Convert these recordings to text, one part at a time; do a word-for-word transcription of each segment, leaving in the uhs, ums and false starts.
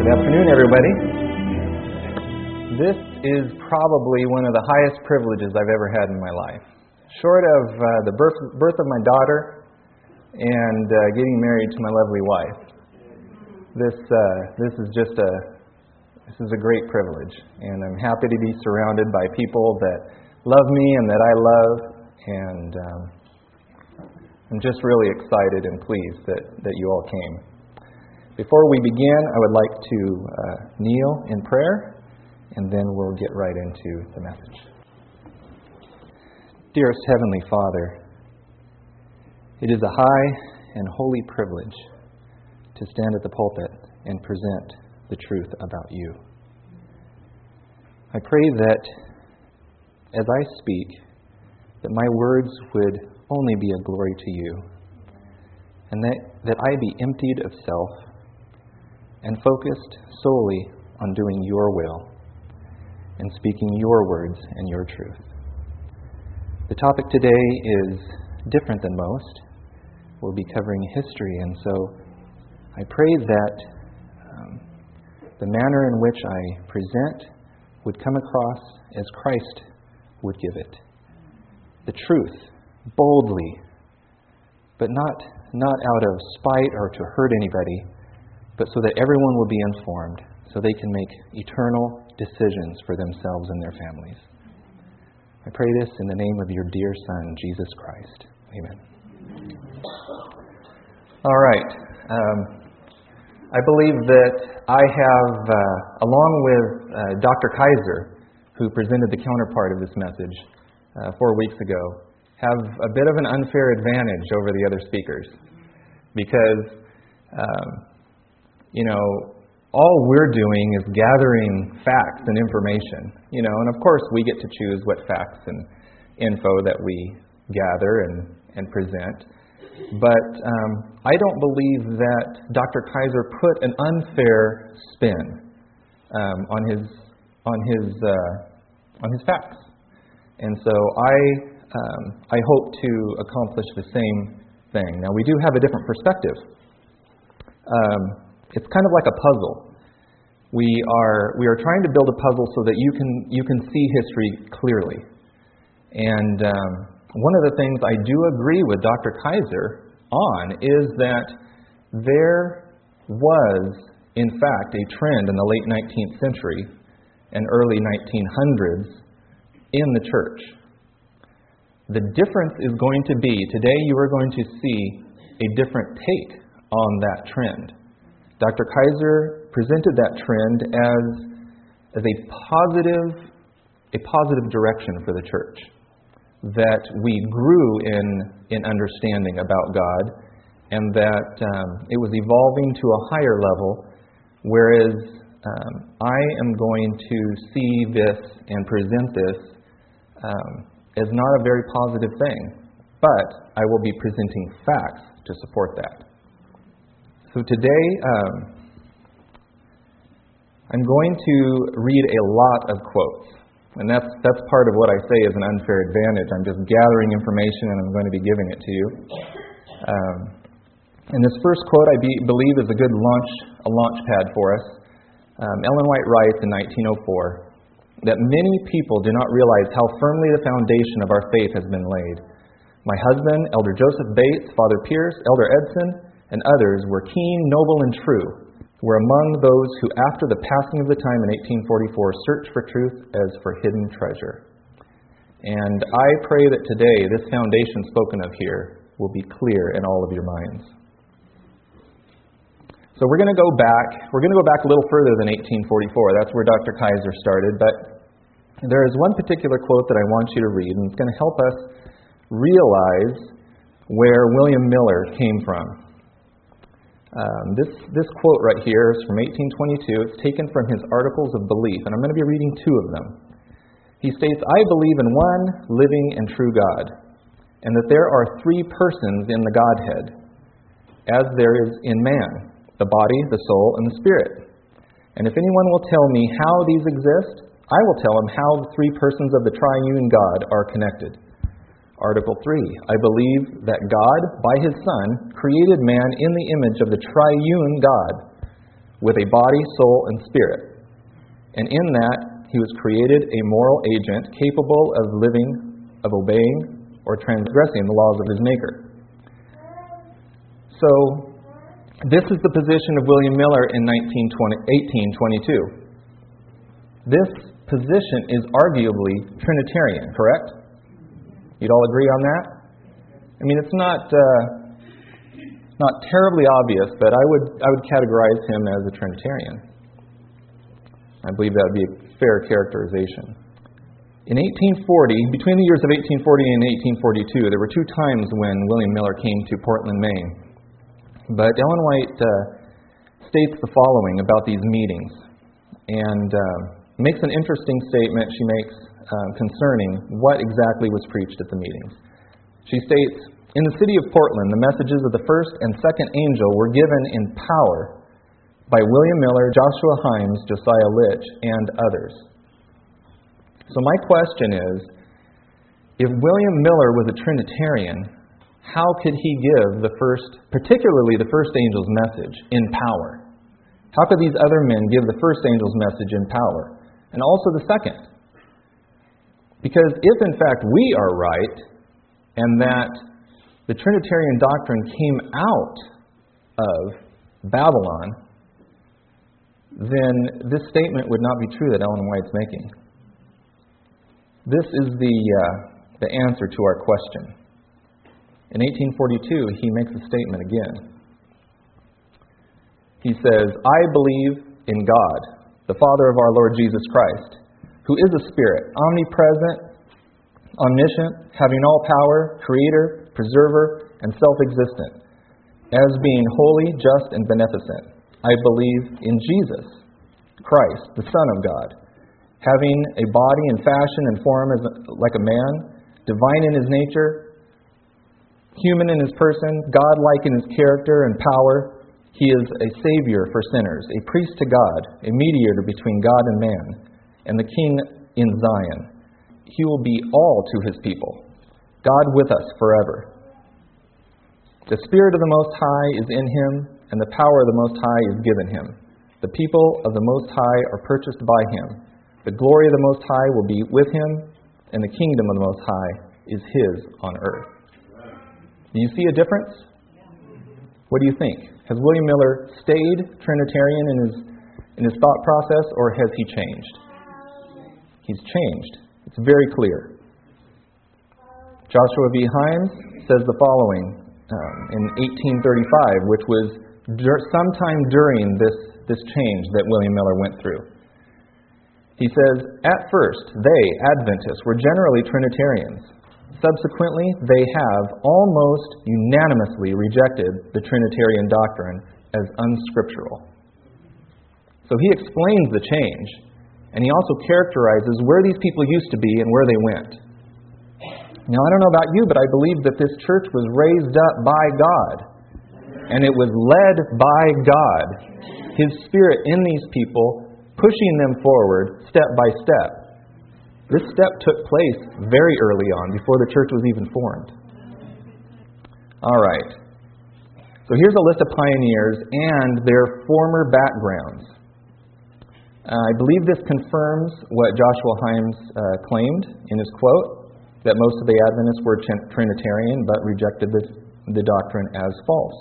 Good afternoon, everybody. This is probably one of the highest privileges I've ever had in my life. Short of uh, the birth, birth of my daughter and uh, getting married to my lovely wife. This uh, this is just a this is a great privilege, and I'm happy to be surrounded by people that love me and that I love, and um, I'm just really excited and pleased that, that you all came. Before we begin, I would like to uh, kneel in prayer, and then we'll get right into the message. Dearest Heavenly Father, it is a high and holy privilege to stand at the pulpit and present the truth about you. I pray that as I speak, that my words would only be a glory to you, and that, that I be emptied of self and focused solely on doing your will and speaking your words and your truth. The topic today is different than most. We'll be covering history, and so I pray that um, the manner in which I present would come across as Christ would give it. The truth, boldly, but not, not out of spite or to hurt anybody, but so that everyone will be informed, so they can make eternal decisions for themselves and their families. I pray this in the name of your dear Son, Jesus Christ. Amen. All right. Um, I believe that I have, uh, along with uh, Doctor Kaiser, who presented the counterpart of this message uh, four weeks ago, have a bit of an unfair advantage over the other speakers. Because, um, you know, all we're doing is gathering facts and information. You know, and of course we get to choose what facts and info that we gather and, and present. But um, I don't believe that Doctor Kaiser put an unfair spin um, on his on his uh, on his facts, and so I um, I hope to accomplish the same thing. Now we do have a different perspective. Um, it's kind of like a puzzle. We are we are trying to build a puzzle so that you can you can see history clearly. And um, one of the things I do agree with Doctor Kaiser on is that there was, in fact, a trend in the late nineteenth century and early nineteen hundreds in the church. The difference is going to be, today you are going to see a different take on that trend. Doctor Kaiser presented that trend as, as a positive, a positive direction for the church. That we grew in in understanding about God, and that um, it was evolving to a higher level, whereas um, I am going to see this and present this um, as not a very positive thing, but I will be presenting facts to support that. So today, um, I'm going to read a lot of quotes. And that's that's part of what I say is an unfair advantage. I'm just gathering information and I'm going to be giving it to you. Um, and this first quote, I be, believe, is a good launch a launch pad for us. Um, Ellen White writes in nineteen oh four that many people do not realize how firmly the foundation of our faith has been laid. My husband, Elder Joseph Bates, Father Pierce, Elder Edson, and others were keen, noble, and true, were among those who, after the passing of the time in eighteen forty-four, searched for truth as for hidden treasure. And I pray that today this foundation spoken of here will be clear in all of your minds. So we're going to go back, we're going to go back a little further than eighteen forty-four. That's where Doctor Kaiser started. But there is one particular quote that I want you to read, and it's going to help us realize where William Miller came from. Um, this this quote right here is from eighteen twenty-two. It's taken from his Articles of Belief, and I'm going to be reading two of them. He states, I believe in one living and true God, and that there are three persons in the Godhead, as there is in man, the body, the soul, and the spirit. And if anyone will tell me how these exist, I will tell him how the three persons of the triune God are connected. Article three, I believe that God, by His Son, created man in the image of the triune God. with a body, soul, and spirit. And in that, he was created a moral agent capable of living, of obeying, or transgressing the laws of his Maker. So, this is the position of William Miller in eighteen twenty-two. This position is arguably Trinitarian, correct? You'd all agree on that? I mean, it's not uh, not terribly obvious, but I would I would categorize him as a Trinitarian. I believe that would be a fair characterization. In eighteen forty, between the years of eighteen forty and eighteen forty-two, there were two times when William Miller came to Portland, Maine. But Ellen White uh, states the following about these meetings, and uh, makes an interesting statement she makes uh, concerning what exactly was preached at the meetings. She states, "In the city of Portland, the messages of the first and second angel were given in power by William Miller, Joshua Himes, Josiah Litch, and others." So my question is, if William Miller was a Trinitarian, how could he give the first, particularly the first angel's message, in power? How could these other men give the first angel's message in power, and also the second? Because if in fact we are right, and that the Trinitarian doctrine came out of Babylon, then this statement would not be true that Ellen White's making. This is the uh, the answer to our question. In eighteen forty-two, he makes a statement again. He says, "I believe in God, the Father of our Lord Jesus Christ, who is a Spirit, omnipresent, omniscient, having all power, creator, preserver, and self-existent, as being holy, just, and beneficent. I believe in Jesus Christ, the Son of God, having a body and fashion and form as a, like a man, divine in his nature, human in his person, God-like in his character and power. He is a Savior for sinners, a priest to God, a mediator between God and man, and the King in Zion. He will be all to his people, God with us forever. The Spirit of the Most High is in him, and the power of the Most High is given him. The people of the Most High are purchased by him. The glory of the Most High will be with him, and the kingdom of the Most High is his on earth." Do you see a difference? What do you think? Has William Miller stayed Trinitarian in his in his thought process, or has he changed? He's changed. It's very clear. Joshua V. Himes says the following um, in eighteen thirty-five, which was dur- sometime during this, this change that William Miller went through. He says, "At first, they, Adventists, were generally Trinitarians. Subsequently, they have almost unanimously rejected the Trinitarian doctrine as unscriptural." So he explains the change, and he also characterizes where these people used to be and where they went. Now, I don't know about you, but I believe that this church was raised up by God, and it was led by God, His Spirit in these people, pushing them forward step by step. This step took place very early on, before the church was even formed. All right. So here's a list of pioneers and their former backgrounds. Uh, I believe this confirms what Joshua Himes uh, claimed in his quote, that most of the Adventists were Trinitarian but rejected this, the doctrine as false.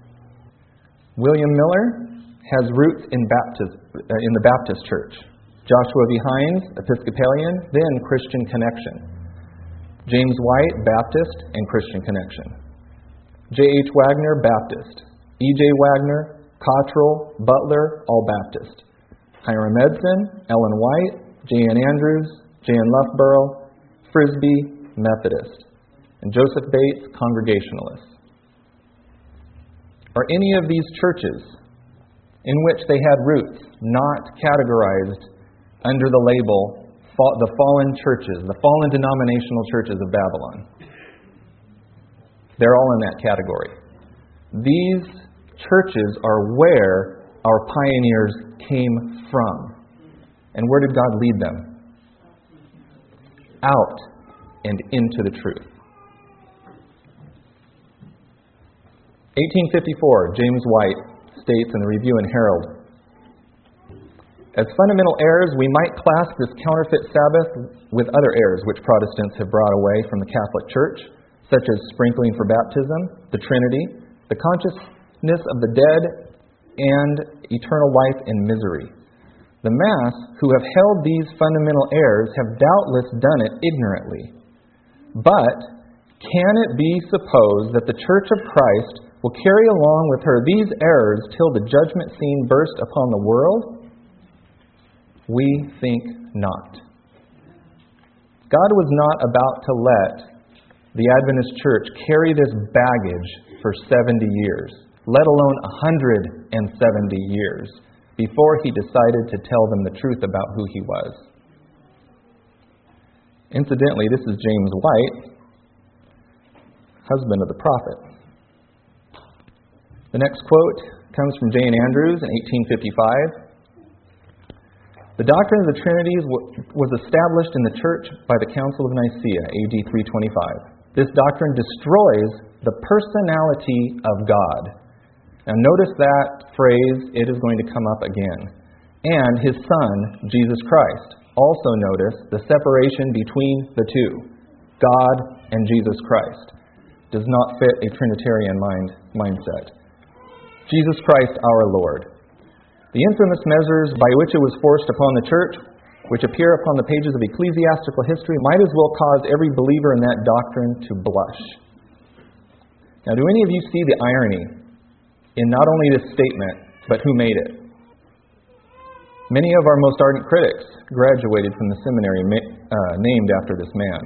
William Miller has roots in, Baptist, uh, in the Baptist Church. Joshua V. Himes, Episcopalian, then Christian Connection. James White, Baptist and Christian Connection. J H Wagner, Baptist. E J Wagner, Cottrell, Butler, all Baptist. Hiram Edson, Ellen White, J N Andrews, J N Loughborough, Frisbee, Methodist. And Joseph Bates, Congregationalist. Are any of these churches in which they had roots not categorized under the label the fallen churches, the fallen denominational churches of Babylon? They're all in that category. These churches are where our pioneers came from. And where did God lead them? Out and into the truth. eighteen fifty-four, James White states in the Review and Herald, As fundamental errors, we might class this counterfeit Sabbath with other errors which Protestants have brought away from the Catholic Church, such as sprinkling for baptism, the Trinity, the consciousness of the dead, and eternal life in misery. The Mass, who have held these fundamental errors, have doubtless done it ignorantly. But can it be supposed that the Church of Christ will carry along with her these errors till the judgment scene burst upon the world? We think not. God was not about to let the Adventist Church carry this baggage for seventy years, let alone one hundred seventy years, before He decided to tell them the truth about who He was. Incidentally, this is James White, husband of the prophet. The next quote comes from Jane Andrews in eighteen fifty-five. The doctrine of the Trinity was established in the Church by the Council of Nicaea, A D three twenty-five. This doctrine destroys the personality of God. Now notice that phrase, it is going to come up again. And His Son, Jesus Christ. Also notice the separation between the two, God and Jesus Christ. Does not fit a Trinitarian mind mindset. Jesus Christ our Lord. The infamous measures by which it was forced upon the Church, which appear upon the pages of ecclesiastical history, might as well cause every believer in that doctrine to blush. Now, do any of you see the irony in not only this statement, but who made it? Many of our most ardent critics graduated from the seminary uh, named after this man.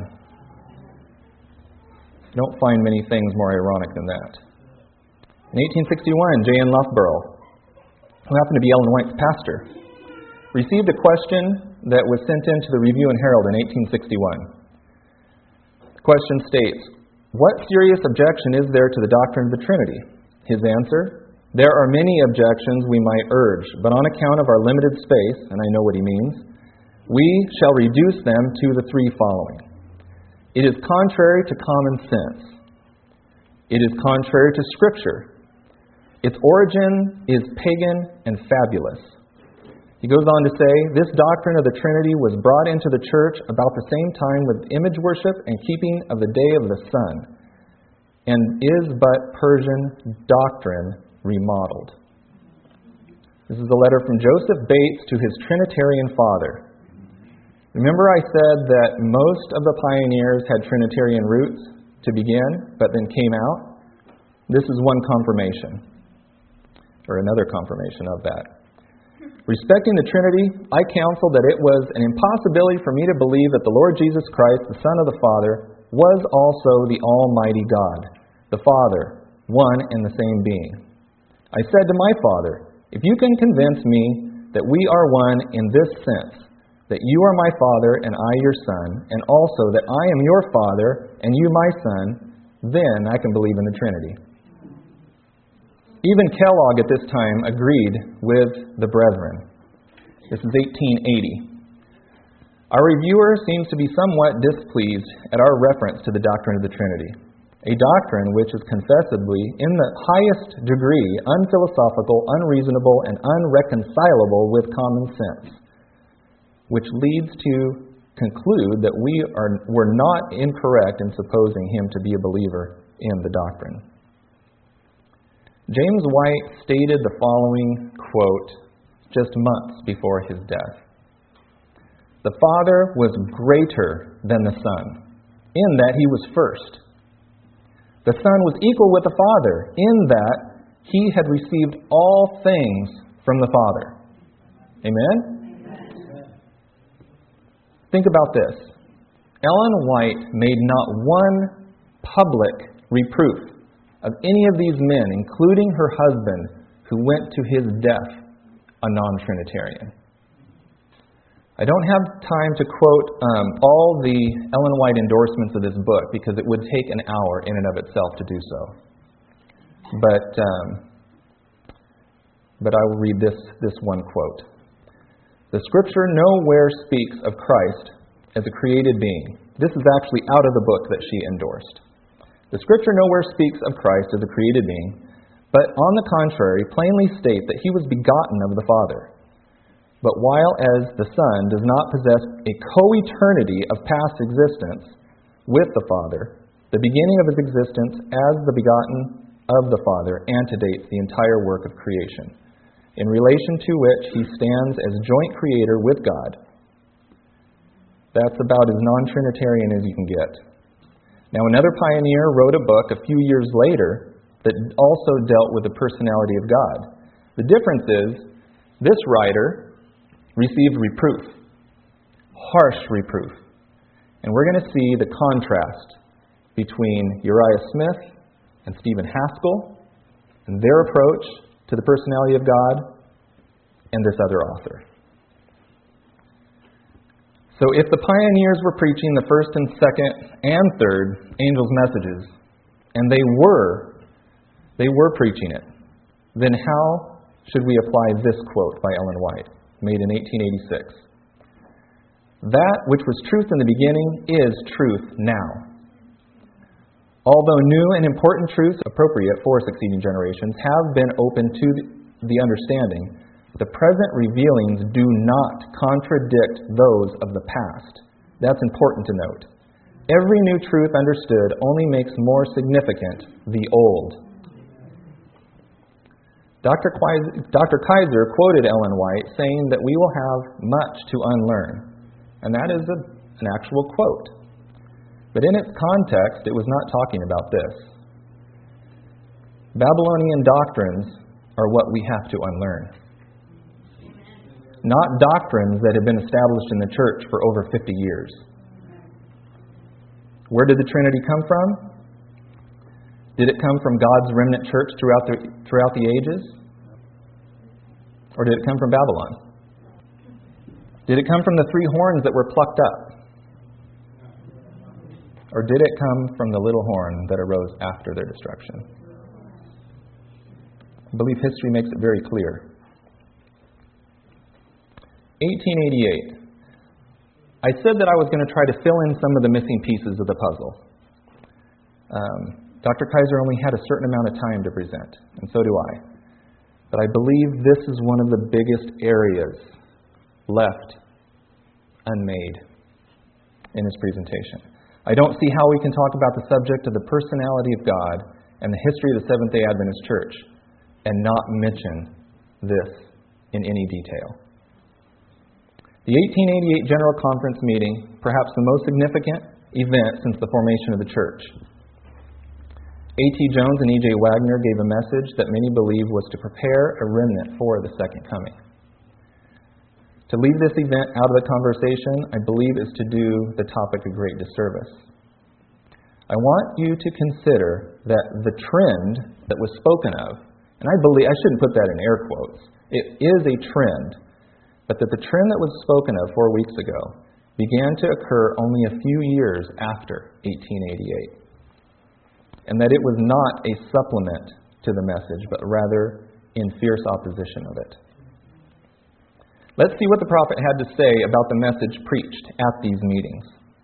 You don't find many things more ironic than that. In eighteen sixty-one, J N Loughborough, who happened to be Ellen White's pastor, received a question that was sent in to the Review and Herald in eighteen sixty-one. The question states, "What serious objection is there to the doctrine of the Trinity?" His answer, "There are many objections we might urge, but on account of our limited space," and I know what he means, "we shall reduce them to the three following. It is contrary to common sense. It is contrary to Scripture. Its origin is pagan and fabulous." He goes on to say, "This doctrine of the Trinity was brought into the Church about the same time with image worship and keeping of the day of the sun, and is but Persian doctrine remodeled." This is a letter from Joseph Bates to his Trinitarian father. Remember I said that most of the pioneers had Trinitarian roots to begin, but then came out? This is one confirmation. Or another confirmation of that. Respecting the Trinity, I counsel that it was an impossibility for me to believe that the Lord Jesus Christ, the Son of the Father, was also the Almighty God, the Father, one and the same being. I said to my Father, "If you can convince me that we are one in this sense, that you are my Father and I your Son, and also that I am your Father and you my Son, then I can believe in the Trinity." Even Kellogg at this time agreed with the brethren. This is eighteen eighty. Our reviewer seems to be somewhat displeased at our reference to the doctrine of the Trinity, a doctrine which is confessedly, in the highest degree, unphilosophical, unreasonable, and unreconcilable with common sense, which leads to conclude that we are were not incorrect in supposing him to be a believer in the doctrine. James White stated the following quote just months before his death. "The Father was greater than the Son, in that He was first. The Son was equal with the Father, in that He had received all things from the Father." Amen? Amen. Think about this. Ellen White made not one public reproof of any of these men, including her husband, who went to his death a non-Trinitarian. I don't have time to quote um, all the Ellen White endorsements of this book because it would take an hour in and of itself to do so. But um, but I will read this, this one quote. "The Scripture nowhere speaks of Christ as a created being." This is actually out of the book that she endorsed. "The Scripture nowhere speaks of Christ as a created being, but on the contrary, plainly state that He was begotten of the Father. But while as the Son does not possess a co-eternity of past existence with the Father, the beginning of his existence as the begotten of the Father antedates the entire work of creation, in relation to which he stands as joint creator with God. That's about as non-Trinitarian as you can get. Now, another pioneer wrote a book a few years later that also dealt with the personality of God. The difference is, this writer received reproof, harsh reproof. And we're going to see the contrast between Uriah Smith and Stephen Haskell and their approach to the personality of God and this other author. So if the pioneers were preaching the first and second and third angels' messages, and they were, they were preaching it, then how should we apply this quote by Ellen White, made in eighteen eighty-six? That which was truth in the beginning is truth now. Although new and important truths appropriate for succeeding generations have been open to the understanding, the present revealings do not contradict those of the past. That's important to note. Every new truth understood only makes more significant the old. Doctor Kaiser quoted Ellen White saying that we will have much to unlearn. And that is a, an actual quote. But in its context, it was not talking about this. Babylonian doctrines are what we have to unlearn. Not doctrines that have been established in the church for over fifty years. Where did the Trinity come from? Did it come from God's remnant church throughout the, throughout the ages? Or did it come from Babylon? Did it come from the three horns that were plucked up? Or did it come from the little horn that arose after their destruction? I believe history makes it very clear. eighteen eighty-eight. I said that I was going to try to fill in some of the missing pieces of the puzzle. Um, Doctor Kaiser only had a certain amount of time to present, and so do I. But I believe this is one of the biggest areas left unmade in his presentation. I don't see how we can talk about the subject of the personality of God and the history of the Seventh-day Adventist Church and not mention this in any detail. The eighteen eighty-eight General Conference meeting, perhaps the most significant event since the formation of the church. A T Jones and E J Wagner gave a message that many believe was to prepare a remnant for the second coming. To leave this event out of the conversation, I believe, is to do the topic a great disservice. I want you to consider that the trend that was spoken of, and I believe, I shouldn't put that in air quotes, it is a trend, but that the trend that was spoken of four weeks ago began to occur only a few years after eighteen eighty-eight. And that it was not a supplement to the message, but rather in fierce opposition of it. Let's see what the prophet had to say about the message preached at these meetings.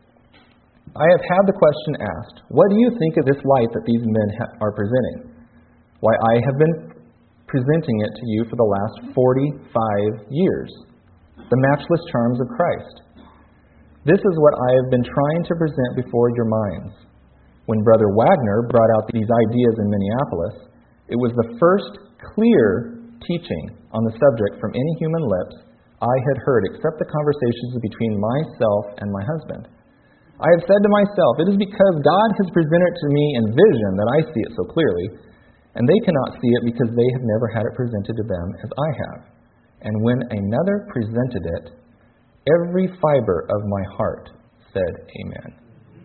I have had the question asked, what do you think of this light that these men ha- are presenting? Why, I have been presenting it to you for the last forty-five years. The matchless charms of Christ. This is what I have been trying to present before your minds. When Brother Wagner brought out these ideas in Minneapolis, it was the first clear teaching on the subject from any human lips I had heard, except the conversations between myself and my husband. I have said to myself, it is because God has presented it to me in vision that I see it so clearly, and they cannot see it because they have never had it presented to them as I have. And when another presented it, every fiber of my heart said, Amen.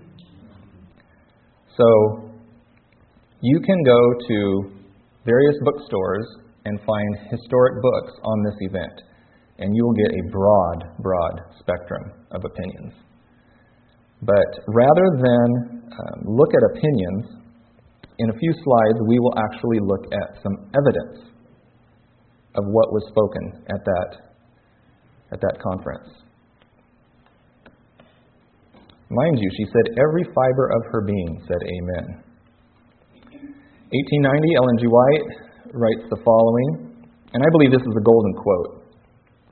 So, you can go to various bookstores and find historic books on this event, and you will get a broad, broad spectrum of opinions. But rather than um, look at opinions, in a few slides we will actually look at some evidence of what was spoken at that, at that conference. Mind you, she said every fiber of her being said amen. eighteen ninety, Ellen G. White writes the following, and I believe this is a golden quote.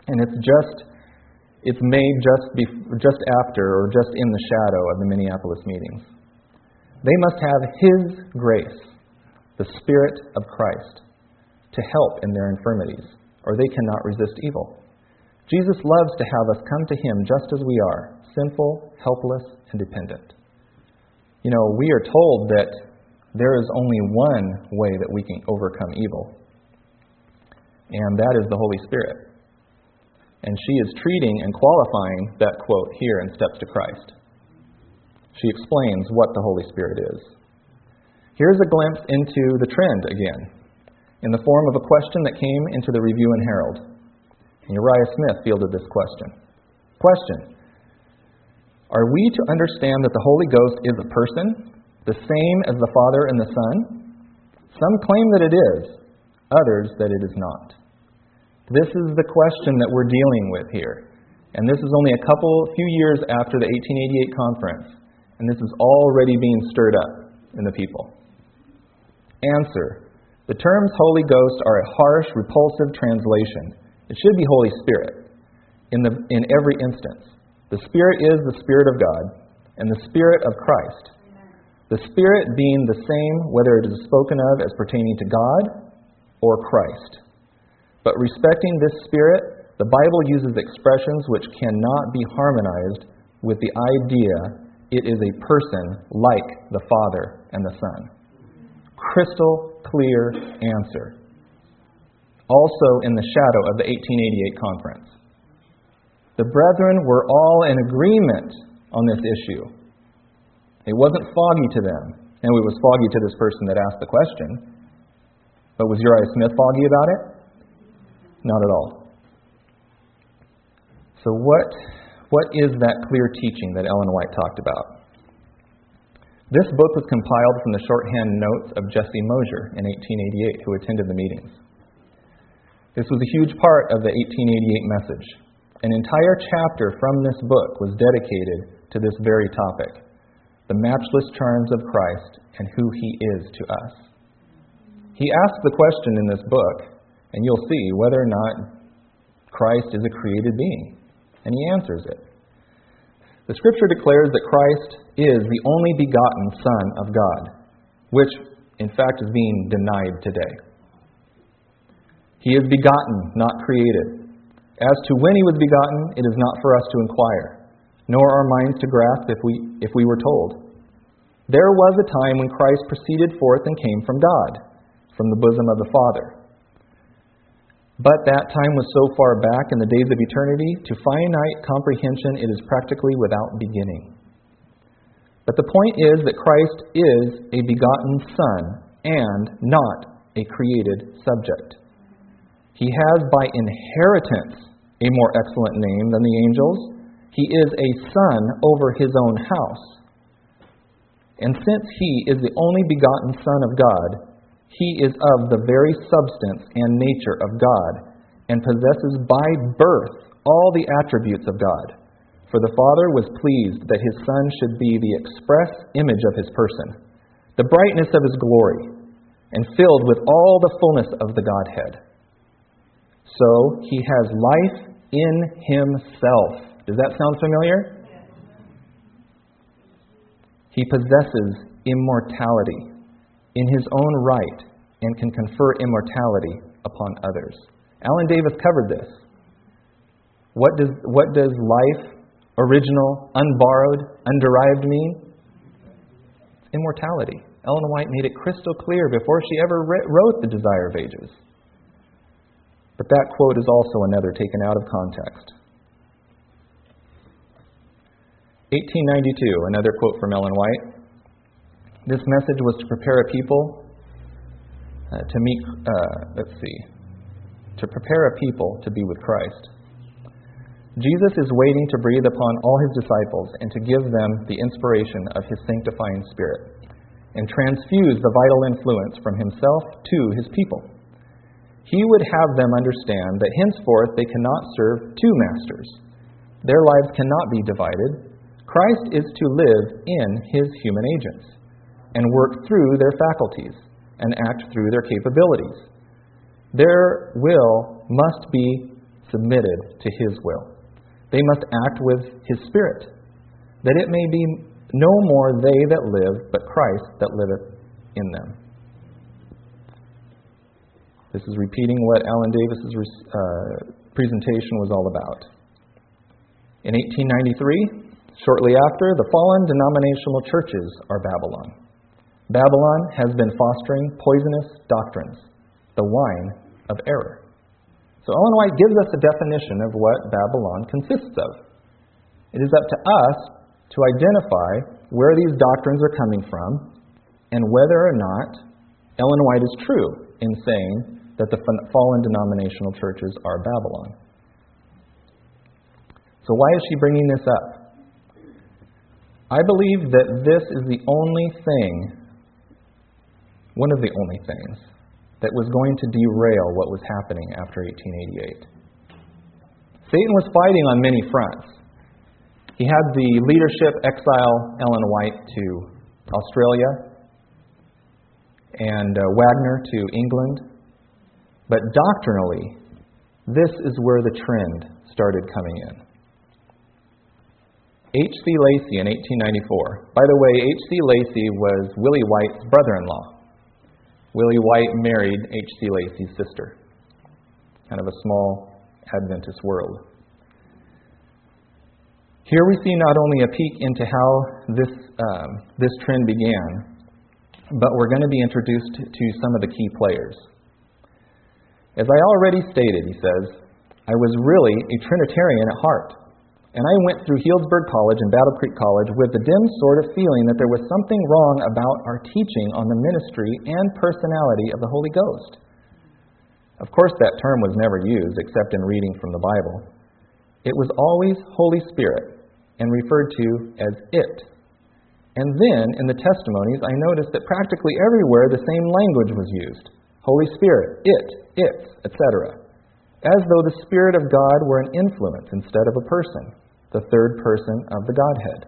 And it's just, it's made just, bef- just after or just in the shadow of the Minneapolis meetings. They must have His grace, the Spirit of Christ, to help in their infirmities, or they cannot resist evil. Jesus loves to have us come to Him just as we are, sinful, helpless, and dependent. You know, we are told that there is only one way that we can overcome evil, and that is the Holy Spirit. And she is treating and qualifying that quote here in Steps to Christ. She explains what the Holy Spirit is. Here's a glimpse into the trend again, in the form of a question that came into the Review and Herald. And Uriah Smith fielded this question. Question: are we to understand that the Holy Ghost is a person, the same as the Father and the Son? Some claim that it is, others that it is not. This is the question that we're dealing with here. And this is only a couple, few years after the eighteen eighty-eight conference. And this is already being stirred up in the people. Answer: the terms Holy Ghost are a harsh, repulsive translation. It should be Holy Spirit in the in every instance. The Spirit is the Spirit of God and the Spirit of Christ. The Spirit being the same whether it is spoken of as pertaining to God or Christ. But respecting this Spirit, the Bible uses expressions which cannot be harmonized with the idea it is a person like the Father and the Son. Crystal clear answer. Also in the shadow of the eighteen eighty-eight conference. The brethren were all in agreement on this issue. It wasn't foggy to them. And it was foggy to this person that asked the question. But was Uriah Smith foggy about it? Not at all. So what, what is that clear teaching that Ellen White talked about? This book was compiled from the shorthand notes of Jesse Mosier in eighteen eighty-eight, who attended the meetings. This was a huge part of the eighteen eighty-eight message. An entire chapter from this book was dedicated to this very topic, the matchless charms of Christ and who He is to us. He asked the question in this book, and you'll see whether or not Christ is a created being. And He answers it. The Scripture declares that Christ is the only begotten Son of God, which, in fact, is being denied today. He is begotten, not created. As to when He was begotten, it is not for us to inquire, nor our minds to grasp if we, if we were told. There was a time when Christ proceeded forth and came from God, from the bosom of the Father. But that time was so far back in the days of eternity, to finite comprehension it is practically without beginning. But the point is that Christ is a begotten Son and not a created subject. He has by inheritance a more excellent name than the angels. He is a son over His own house. And since He is the only begotten Son of God, He is of the very substance and nature of God, and possesses by birth all the attributes of God. For the Father was pleased that His Son should be the express image of His person, the brightness of His glory, and filled with all the fullness of the Godhead. So He has life in Himself. Does that sound familiar? He possesses immortality in His own right and can confer immortality upon others. Alan Davis covered this. What does, what does life, original, unborrowed, underived mean? It's immortality. Ellen White made it crystal clear before she ever wrote The Desire of Ages. But that quote is also another taken out of context. eighteen ninety-two, another quote from Ellen White. This message was to prepare a people uh, to meet, uh, let's see, to prepare a people to be with Christ. Jesus is waiting to breathe upon all His disciples and to give them the inspiration of His sanctifying Spirit and transfuse the vital influence from Himself to His people. He would have them understand that henceforth they cannot serve two masters. Their lives cannot be divided. Christ is to live in His human agents and work through their faculties and act through their capabilities. Their will must be submitted to His will. They must act with His Spirit, that it may be no more they that live, but Christ that liveth in them. This is repeating what Alan Davis's uh, presentation was all about. In eighteen ninety-three, shortly after, the fallen denominational churches are Babylon. Babylon has been fostering poisonous doctrines, the wine of error. So Ellen White gives us a definition of what Babylon consists of. It is up to us to identify where these doctrines are coming from and whether or not Ellen White is true in saying that the fallen denominational churches are Babylon. So why is she bringing this up? I believe that this is the only thing, one of the only things, that was going to derail what was happening after eighteen eighty-eight. Satan was fighting on many fronts. He had the leadership exile Ellen White to Australia and uh, Wagner to England. But doctrinally, this is where the trend started coming in. H C Lacy in eighteen ninety-four. By the way, H C Lacy was Willie White's brother-in-law. Willie White married H C Lacy's sister. Kind of a small Adventist world. Here we see not only a peek into how this um, this trend began, but we're going to be introduced to some of the key players. As I already stated, he says, I was really a Trinitarian at heart, and I went through Healdsburg College and Battle Creek College with the dim sort of feeling that there was something wrong about our teaching on the ministry and personality of the Holy Ghost. Of course, that term was never used except in reading from the Bible. It was always Holy Spirit and referred to as it. And then, in the testimonies, I noticed that practically everywhere the same language was used. Holy Spirit, it, its, et cetera. As though the Spirit of God were an influence instead of a person, the third person of the Godhead.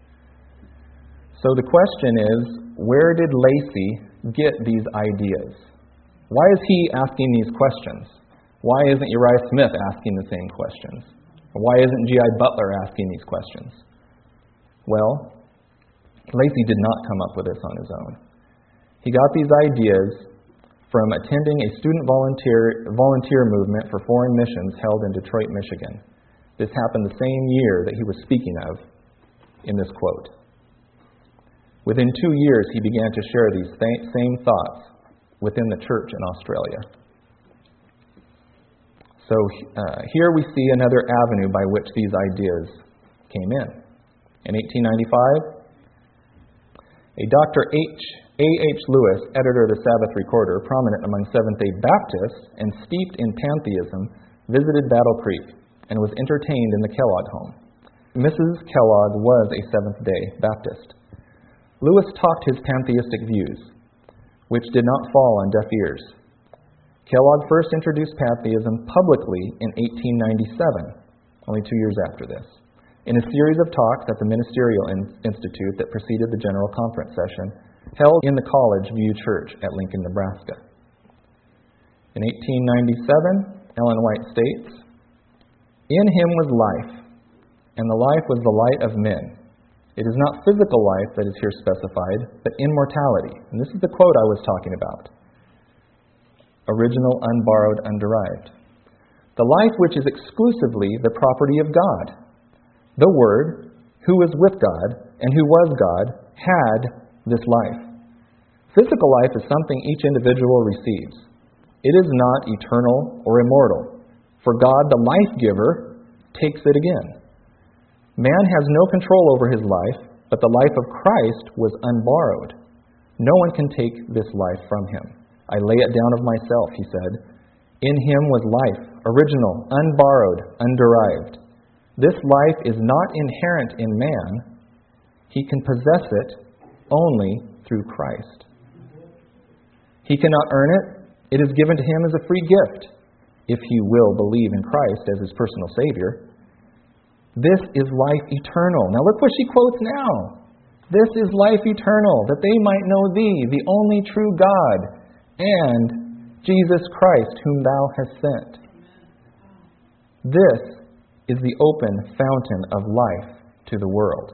So the question is, where did Lacy get these ideas? Why is he asking these questions? Why isn't Uriah Smith asking the same questions? Why isn't G I Butler asking these questions? Well, Lacy did not come up with this on his own. He got these ideas from attending a student volunteer volunteer movement for foreign missions held in Detroit, Michigan. This happened the same year that he was speaking of in this quote. Within two years, he began to share these th- same thoughts within the church in Australia. So uh, here we see another avenue by which these ideas came in. In eighteen ninety-five, a Doctor H. A H Lewis, editor of the Sabbath Recorder, prominent among Seventh-day Baptists and steeped in pantheism, visited Battle Creek and was entertained in the Kellogg home. Missus Kellogg was a Seventh-day Baptist. Lewis talked his pantheistic views, which did not fall on deaf ears. Kellogg first introduced pantheism publicly in eighteen ninety-seven, only two years after this, in a series of talks at the Ministerial Institute that preceded the General Conference session held in the College View Church at Lincoln, Nebraska. In eighteen ninety-seven, Ellen White states, "In him was life, and the life was the light of men. It is not physical life that is here specified, but immortality." And this is the quote I was talking about. Original, unborrowed, underived. The life which is exclusively the property of God. The Word, who was with God and who was God, had this life. Physical life is something each individual receives. It is not eternal or immortal, for God, the life-giver, takes it again. Man has no control over his life, but the life of Christ was unborrowed. No one can take this life from him. I lay it down of myself, he said. In him was life, original, unborrowed, underived. This life is not inherent in man. He can possess it only through Christ. He cannot earn it. It is given to him as a free gift, if he will believe in Christ as his personal Savior. This is life eternal. Now look what she quotes now. This is life eternal, that they might know thee, the only true God, and Jesus Christ, whom thou hast sent. This is the open fountain of life to the world.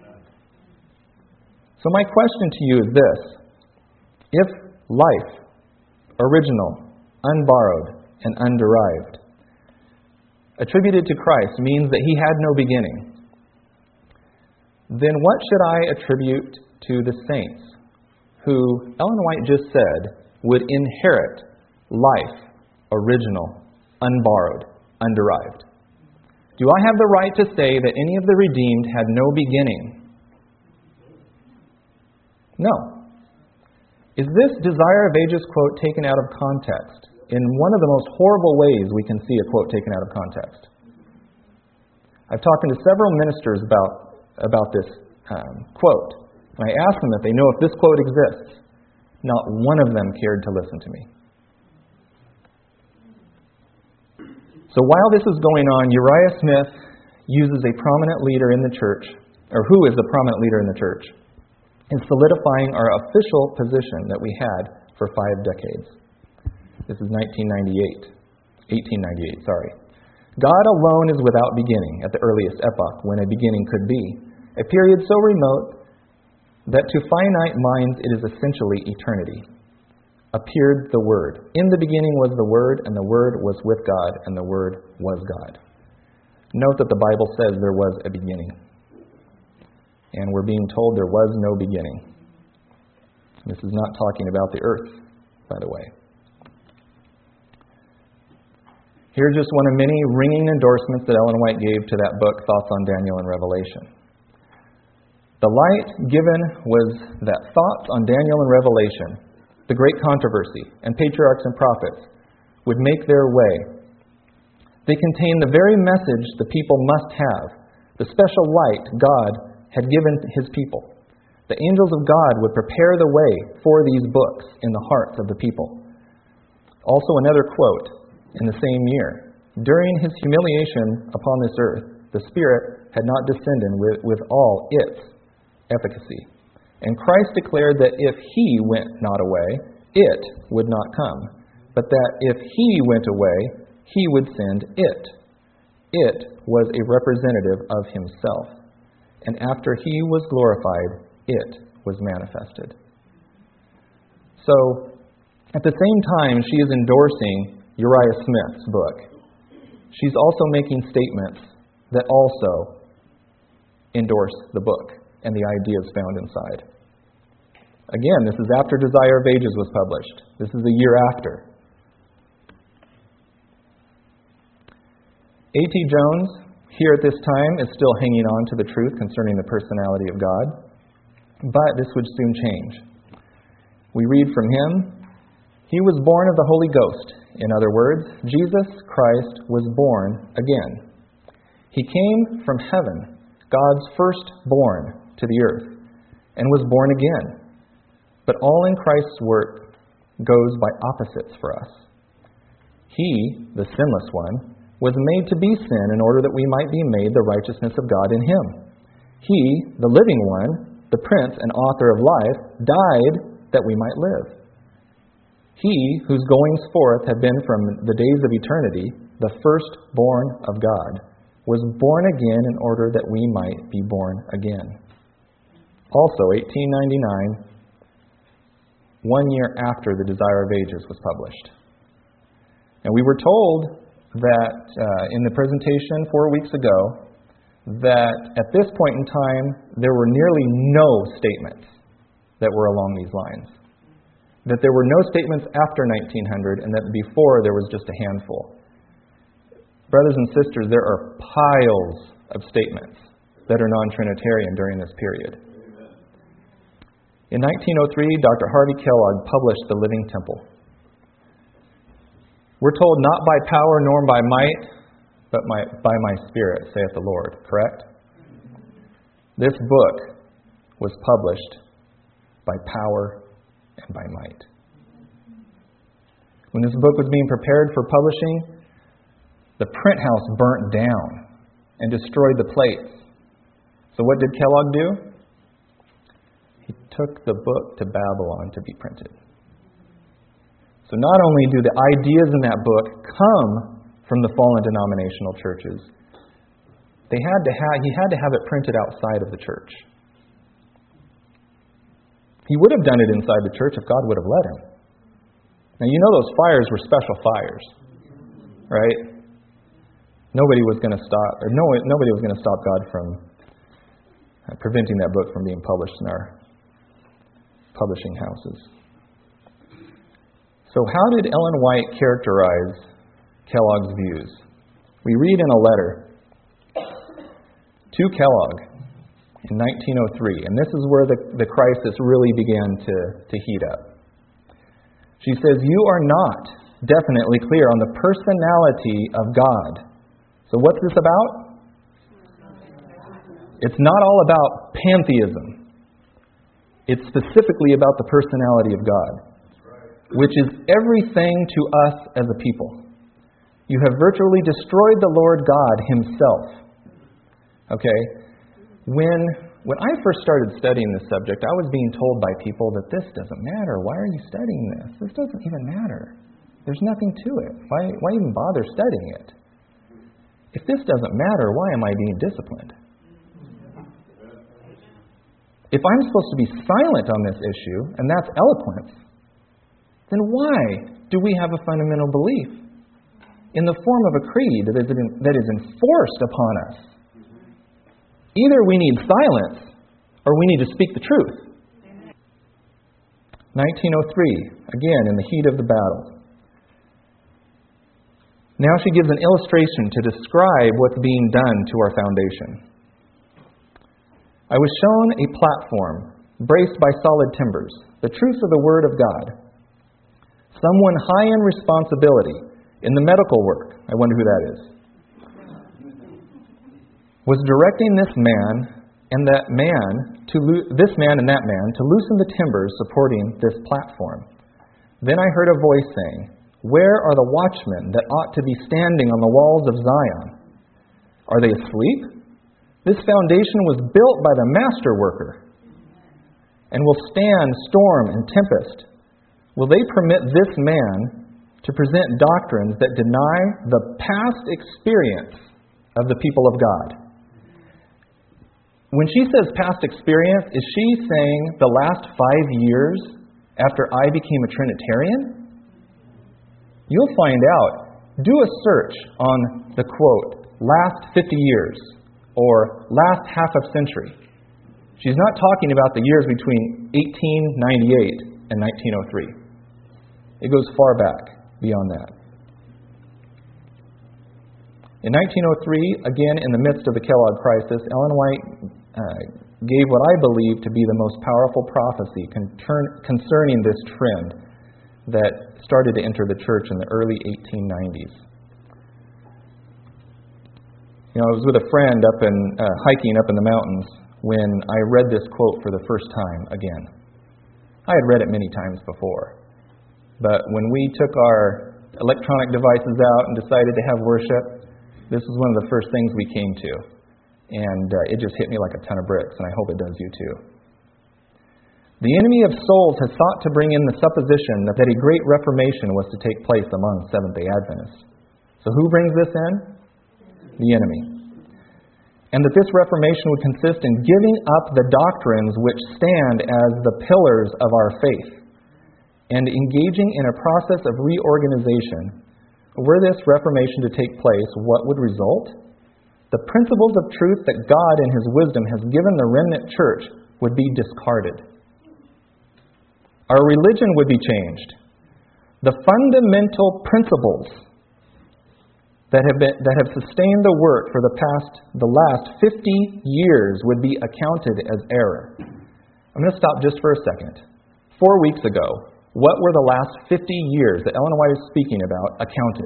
So my question to you is this. If life, original, unborrowed, and underived, attributed to Christ means that he had no beginning, then what should I attribute to the saints who, Ellen White just said, would inherit life, original, unborrowed, underived? Do I have the right to say that any of the redeemed had no beginning? No. Is this Desire of Ages quote taken out of context in one of the most horrible ways we can see a quote taken out of context? I've talked to several ministers about, about this um, quote, and I asked them if they know if this quote exists. Not one of them cared to listen to me. So while this is going on, Uriah Smith uses a prominent leader in the church, or who is a prominent leader in the church, in solidifying our official position that we had for five decades. This is nineteen ninety-eight, eighteen ninety-eight, sorry. God alone is without beginning at the earliest epoch, when a beginning could be, a period so remote that to finite minds it is essentially eternity. Appeared the Word. In the beginning was the Word, and the Word was with God, and the Word was God. Note that the Bible says there was a beginning. And we're being told there was no beginning. This is not talking about the earth, by the way. Here's just one of many ringing endorsements that Ellen White gave to that book, Thoughts on Daniel and Revelation. The light given was that thoughts on Daniel and Revelation, the great controversy, and patriarchs and prophets would make their way. They contain the very message the people must have, the special light God had given his people. The angels of God would prepare the way for these books in the hearts of the people. Also another quote in the same year. During his humiliation upon this earth, the Spirit had not descended with, with all its efficacy. And Christ declared that if he went not away, it would not come. But that if he went away, he would send it. It was a representative of himself. And after he was glorified, it was manifested. So, at the same time she is endorsing Uriah Smith's book, she's also making statements that also endorse the book and the ideas found inside. Again, this is after Desire of Ages was published. This is the year after. A T Jones, here at this time, is still hanging on to the truth concerning the personality of God, but this would soon change. We read from him, he was born of the Holy Ghost. In other words, Jesus Christ was born again. He came from heaven, God's firstborn, to the earth, and was born again. But all in Christ's work goes by opposites for us. He, the sinless one, was made to be sin in order that we might be made the righteousness of God in him. He, the living one, the Prince and author of life, died that we might live. He, whose goings forth have been from the days of eternity, the firstborn of God, was born again in order that we might be born again. Also, eighteen ninety-nine, one year after the Desire of Ages was published. And we were told that uh, in the presentation four weeks ago, that at this point in time, there were nearly no statements that were along these lines. That there were no statements after nineteen hundred, and that before there was just a handful. Brothers and sisters, there are piles of statements that are non-Trinitarian during this period. In nineteen oh three, Doctor Harvey Kellogg published The Living Temple. We're told not by power nor by might, but my, by my Spirit, saith the Lord. Correct? This book was published by power and by might. When this book was being prepared for publishing, the print house burnt down and destroyed the plates. So what did Kellogg do? He took the book to Babylon to be printed. So not only do the ideas in that book come from the fallen denominational churches. They had to have, he had to have it printed outside of the church. He would have done it inside the church if God would have let him. Now, you know those fires were special fires, right? Nobody was going to stop, or no, nobody was going to stop God from uh, preventing that book from being published in our publishing houses. So how did Ellen White characterize Kellogg's views? We read in a letter to Kellogg in nineteen oh three, and this is where the, the crisis really began to, to heat up. She says, "You are not definitely clear on the personality of God." So what's this about? It's not all about pantheism. It's specifically about the personality of God, which is everything to us as a people. You have virtually destroyed the Lord God Himself. Okay? When, when I first started studying this subject, I was being told by people that this doesn't matter. Why are you studying this? This doesn't even matter. There's nothing to it. Why, why even bother studying it? If this doesn't matter, why am I being disciplined? If I'm supposed to be silent on this issue, and that's eloquence, then why do we have a fundamental belief in the form of a creed that is, that is enforced upon us? Either we need silence, or we need to speak the truth. nineteen oh three, again, in the heat of the battle. Now she gives an illustration to describe what's being done to our foundation. "I was shown a platform braced by solid timbers, the truth of the Word of God. Someone high in responsibility in the medical work," I wonder who that is, "was directing this man and that man to lo- this man and that man to loosen the timbers supporting this platform. Then I heard a voice saying, 'Where are the watchmen that ought to be standing on the walls of Zion? Are they asleep? This foundation was built by the master worker and will stand storm and tempest. Will they permit this man to present doctrines that deny the past experience of the people of God?'" When she says past experience, is she saying the last five years after I became a Trinitarian? You'll find out. Do a search on the quote, last fifty years, or last half of century. She's not talking about the years between eighteen ninety-eight and nineteen oh three. It goes far back beyond that. In nineteen oh three, again in the midst of the Kellogg crisis, Ellen White uh, gave what I believe to be the most powerful prophecy concern, concerning this trend that started to enter the church in the early eighteen nineties. You know, I was with a friend up in uh, hiking up in the mountains when I read this quote for the first time again. I had read it many times before, but when we took our electronic devices out and decided to have worship, this was one of the first things we came to, and uh, it just hit me like a ton of bricks, and I hope it does you too. The enemy of souls has sought to bring in the supposition that a great reformation was to take place among Seventh-day Adventists. So who brings this in? The enemy. And that this reformation would consist in giving up the doctrines which stand as the pillars of our faith and engaging in a process of reorganization. Were this reformation to take place, what would result? The principles of truth that God in His wisdom has given the remnant church would be discarded. Our religion would be changed. The fundamental principles that have been that have sustained the work for the past the last fifty years would be accounted as error. I'm going to stop just for a second. Four weeks ago, what were the last fifty years that Ellen White is speaking about accounted?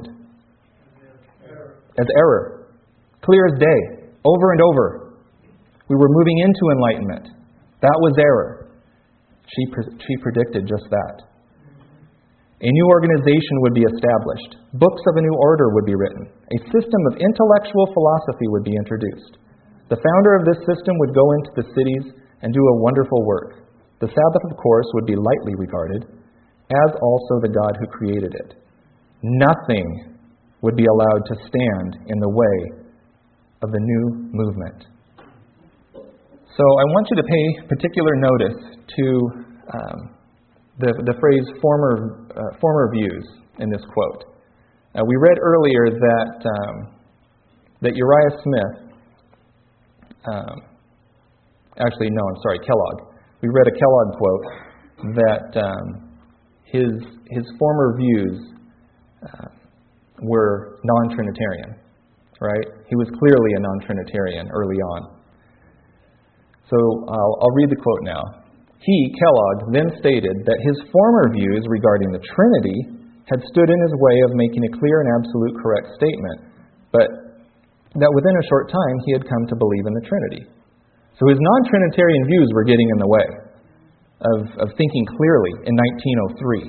As error. Clear as day. Over and over. We were moving into enlightenment. That was error. She, she predicted just that. A new organization would be established. Books of a new order would be written. A system of intellectual philosophy would be introduced. The founder of this system would go into the cities and do a wonderful work. The Sabbath, of course, would be lightly regarded, as also the God who created it. Nothing would be allowed to stand in the way of the new movement. So I want you to pay particular notice to um, the, the phrase former, uh, former views in this quote. Uh, we read earlier that, um, that Uriah Smith, um, actually, no, I'm sorry, Kellogg. We read a Kellogg quote that um, his, his former views uh, were non-Trinitarian, right? He was clearly a non-Trinitarian early on. So I'll, I'll read the quote now. He, Kellogg, then stated that his former views regarding the Trinity had stood in his way of making a clear and absolute correct statement, but that within a short time he had come to believe in the Trinity. So his non-Trinitarian views were getting in the way of, of thinking clearly in nineteen oh three.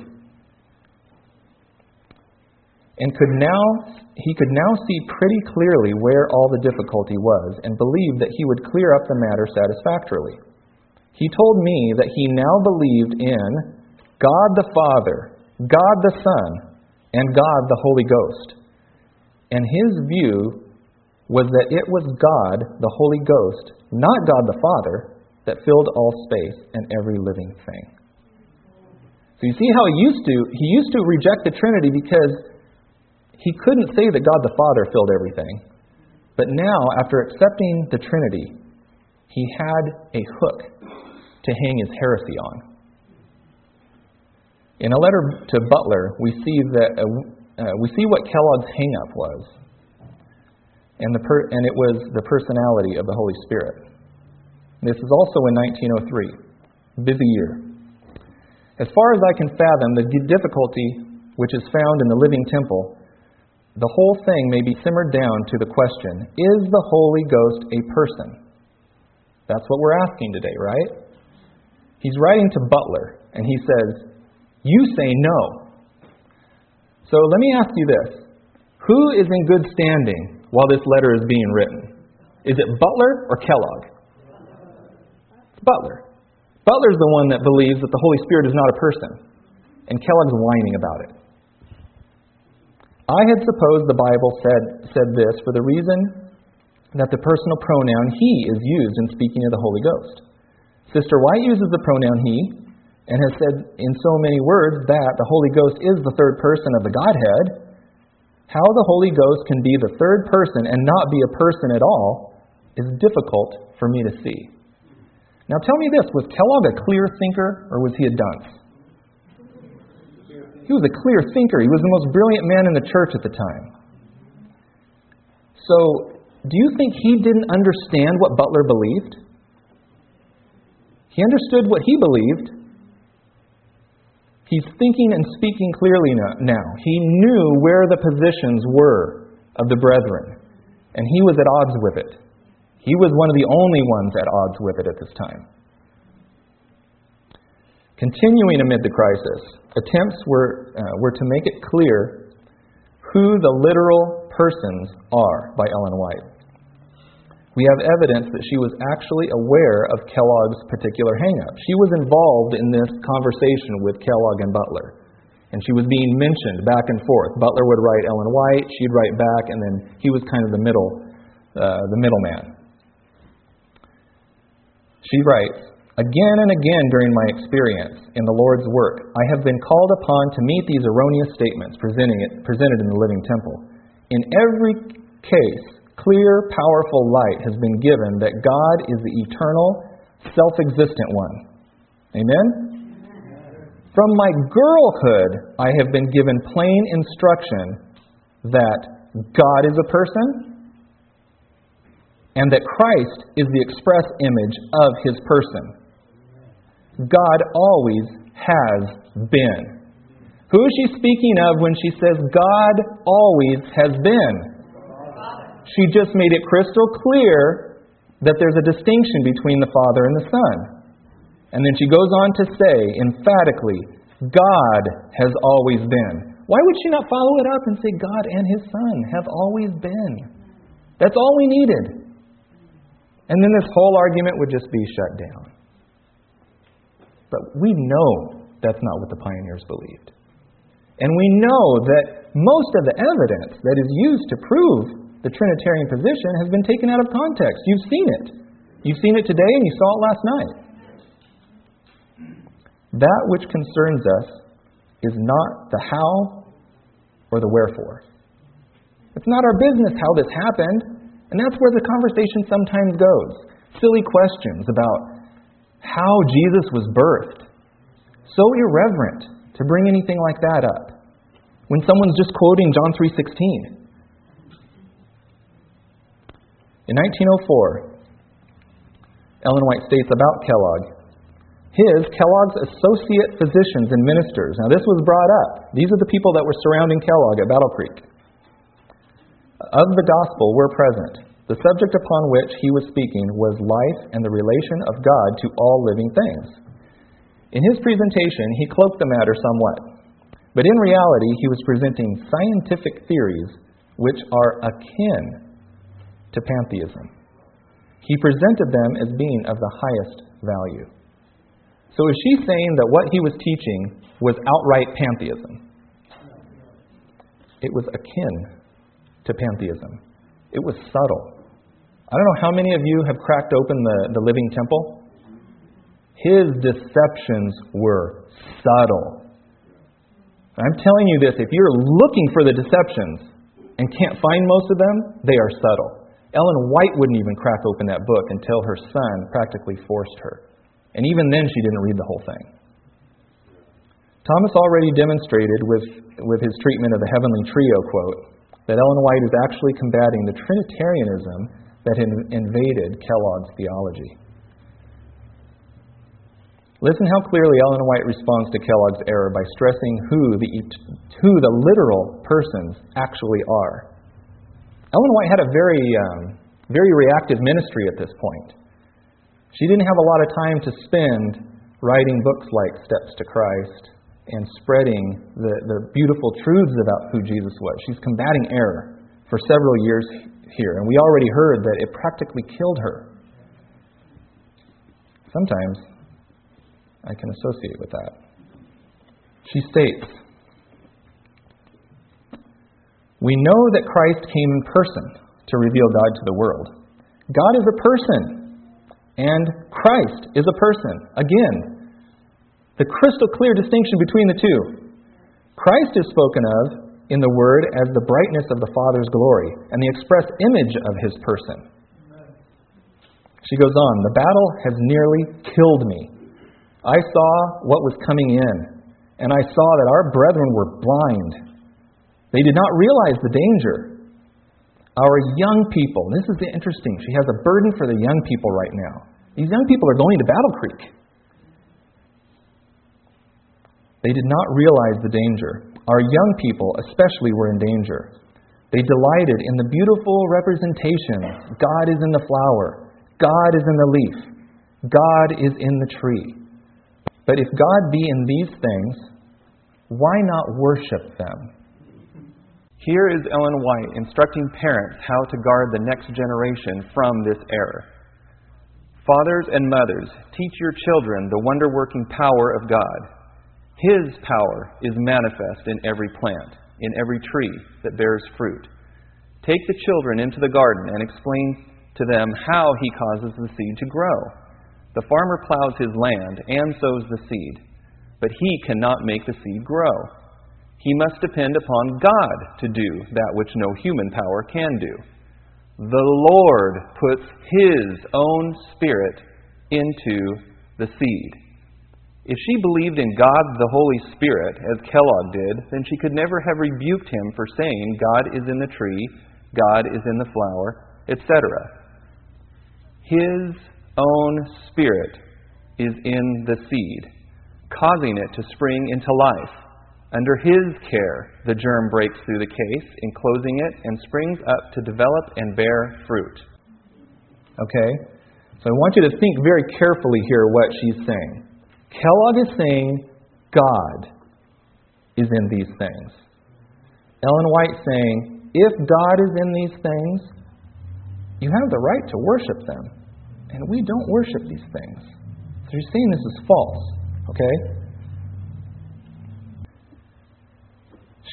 And could now he could now see pretty clearly where all the difficulty was and believed that he would clear up the matter satisfactorily. He told me that he now believed in God the Father, God the Son, and God the Holy Ghost. And his view was that it was God, the Holy Ghost, not God the Father, that filled all space and every living thing. So you see how he used to he used to reject the Trinity because he couldn't say that God the Father filled everything. But now, after accepting the Trinity, he had a hook to hang his heresy on. In a letter to Butler, we see that uh, uh, we see what Kellogg's hang-up was, and the per- and it was the personality of the Holy Spirit. This is also in nineteen oh three, busy year. As far as I can fathom, the difficulty which is found in the living temple, the whole thing may be simmered down to the question, is the Holy Ghost a person? That's what we're asking today, right? He's writing to Butler, and he says, you say no. So let me ask you this. Who is in good standing while this letter is being written? Is it Butler or Kellogg? It's Butler. Butler's the one that believes that the Holy Spirit is not a person, and Kellogg's whining about it. I had supposed the Bible said, said this for the reason that the personal pronoun he is used in speaking of the Holy Ghost. Sister White uses the pronoun he and has said in so many words that the Holy Ghost is the third person of the Godhead. How the Holy Ghost can be the third person and not be a person at all is difficult for me to see. Now tell me this, was Kellogg a clear thinker or was he a dunce? He was a clear thinker. He was the most brilliant man in the church at the time. So, do you think he didn't understand what Butler believed? He understood what he believed. He's thinking and speaking clearly now. He knew where the positions were of the brethren, and he was at odds with it. He was one of the only ones at odds with it at this time. Continuing amid the crisis, attempts were, uh, were to make it clear who the literal persons are by Ellen White. We have evidence that she was actually aware of Kellogg's particular hang-up. She was involved in this conversation with Kellogg and Butler, and she was being mentioned back and forth. Butler would write Ellen White, she'd write back, and then he was kind of the middle, uh, the middleman. She writes, again and again during my experience in the Lord's work, I have been called upon to meet these erroneous statements presenting it, presented in the living temple. In every case, clear, powerful light has been given that God is the eternal, self-existent one. Amen? From my girlhood, I have been given plain instruction that God is a person, and that Christ is the express image of His person. God always has been. Who is she speaking of when she says God always has been? She just made it crystal clear that there's a distinction between the Father and the Son. And then she goes on to say emphatically, God has always been. Why would she not follow it up and say God and His Son have always been? That's all we needed. And then this whole argument would just be shut down. But we know that's not what the pioneers believed. And we know that most of the evidence that is used to prove the Trinitarian position has been taken out of context. You've seen it. You've seen it today and you saw it last night. That which concerns us is not the how or the wherefore. It's not our business how this happened, and that's where the conversation sometimes goes. Silly questions about how Jesus was birthed. So irreverent to bring anything like that up when someone's just quoting John three sixteen. In nineteen oh four, Ellen White states about Kellogg, his, Kellogg's associate physicians and ministers. Now this was brought up. These are the people that were surrounding Kellogg at Battle Creek. Of the gospel were present. The subject upon which he was speaking was life and the relation of God to all living things. In his presentation, he cloaked the matter somewhat. But in reality, he was presenting scientific theories which are akin to pantheism. He presented them as being of the highest value. So is she saying that what he was teaching was outright pantheism? It was akin to pantheism. It was subtle. I don't know how many of you have cracked open the, the Living Temple. His deceptions were subtle. I'm telling you this, if you're looking for the deceptions and can't find most of them, they are subtle. Ellen White wouldn't even crack open that book until her son practically forced her. And even then she didn't read the whole thing. Thomas already demonstrated with, with his treatment of the heavenly trio quote that Ellen White is actually combating the Trinitarianism that had invaded Kellogg's theology. Listen how clearly Ellen White responds to Kellogg's error by stressing who the, who the literal persons actually are. Ellen White had a very, um, very reactive ministry at this point. She didn't have a lot of time to spend writing books like Steps to Christ and spreading the, the beautiful truths about who Jesus was. She's combating error for several years here, and we already heard that it practically killed her. Sometimes I can associate with that. She states, "We know that Christ came in person to reveal God to the world. God is a person, and Christ is a person." Again, the crystal clear distinction between the two. Christ is spoken of in the Word as the brightness of the Father's glory and the express image of His person. She goes on, "The battle has nearly killed me. I saw what was coming in, and I saw that our brethren were blind. They did not realize the danger. Our young people," this is interesting, she has a burden for the young people right now. These young people are going to Battle Creek. They did not realize the danger. Our young people especially were in danger. They delighted in the beautiful representation. God is in the flower. God is in the leaf. God is in the tree. But if God be in these things, why not worship them? Here is Ellen White instructing parents how to guard the next generation from this error. "Fathers and mothers, teach your children the wonder-working power of God. His power is manifest in every plant, in every tree that bears fruit. Take the children into the garden and explain to them how He causes the seed to grow. The farmer plows his land and sows the seed, but he cannot make the seed grow. He must depend upon God to do that which no human power can do. The Lord puts His own Spirit into the seed." If she believed in God the Holy Spirit, as Kellogg did, then she could never have rebuked him for saying God is in the tree, God is in the flower, et cetera. His own Spirit is in the seed, causing it to spring into life. Under His care, the germ breaks through the case, enclosing it, and springs up to develop and bear fruit. Okay? So I want you to think very carefully here what she's saying. Kellogg is saying God is in these things. Ellen White saying, if God is in these things, you have the right to worship them. And we don't worship these things. So you're saying this is false. Okay?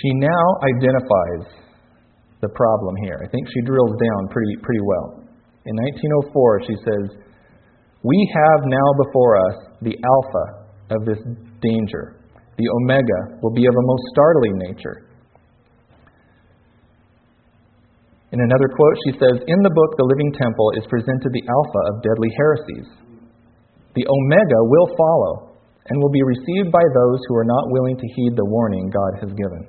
she now identifies the problem here. I think she drills down pretty pretty well. In nineteen oh four, she says, "We have now before us the alpha of this danger. The omega will be of a most startling nature." In another quote, she says, "In the book, The Living Temple, is presented the alpha of deadly heresies. The omega will follow and will be received by those who are not willing to heed the warning God has given."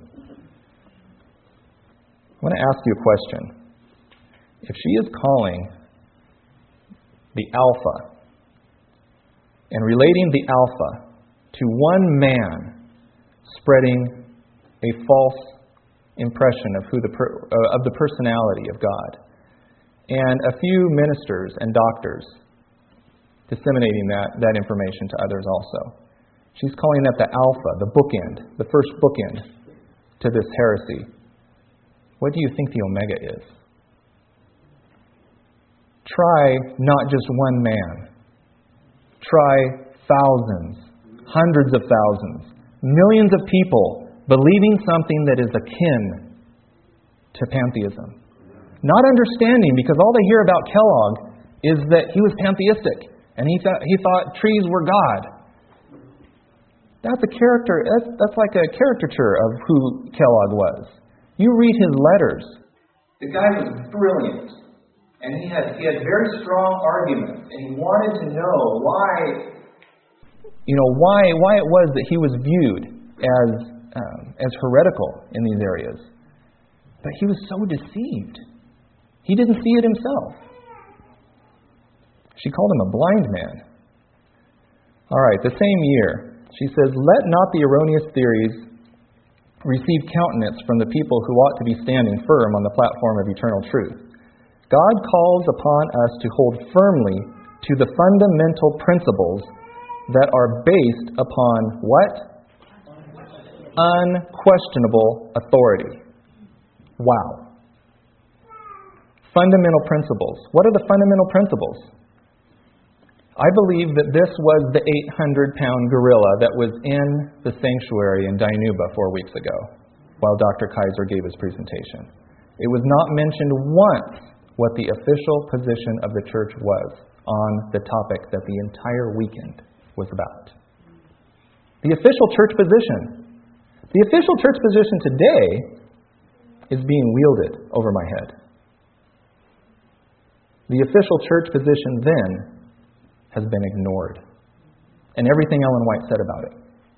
I want to ask you a question. If she is calling the alpha and relating the alpha to one man spreading a false impression of who the per, uh, of the personality of God, and a few ministers and doctors disseminating that, that information to others also, she's calling that the alpha, the bookend, the first bookend to this heresy. What do you think the omega is? Try not just one man. Try thousands, hundreds of thousands, millions of people believing something that is akin to pantheism. Not understanding, because all they hear about Kellogg is that he was pantheistic and he thought, he thought trees were God. That's a character. That's, that's like a caricature of who Kellogg was. You read his letters. The guy was brilliant, and he had he had very strong arguments, and he wanted to know why, you know, why why it was that he was viewed as um, as heretical in these areas. But he was so deceived. He didn't see it himself. She called him a blind man. All right, the same year, she says, "Let not the erroneous theories receive countenance from the people who ought to be standing firm on the platform of eternal truth. God calls upon us to hold firmly to the fundamental principles that are based upon what? Unquestionable authority." Wow. Fundamental principles. What are the fundamental principles? I believe that this was the eight hundred pound gorilla that was in the sanctuary in Dinuba four weeks ago while Doctor Kaiser gave his presentation. It was not mentioned once what the official position of the church was on the topic that the entire weekend was about. The official church position. The official church position today is being wielded over my head. The official church position then has been ignored. And everything Ellen White said about it.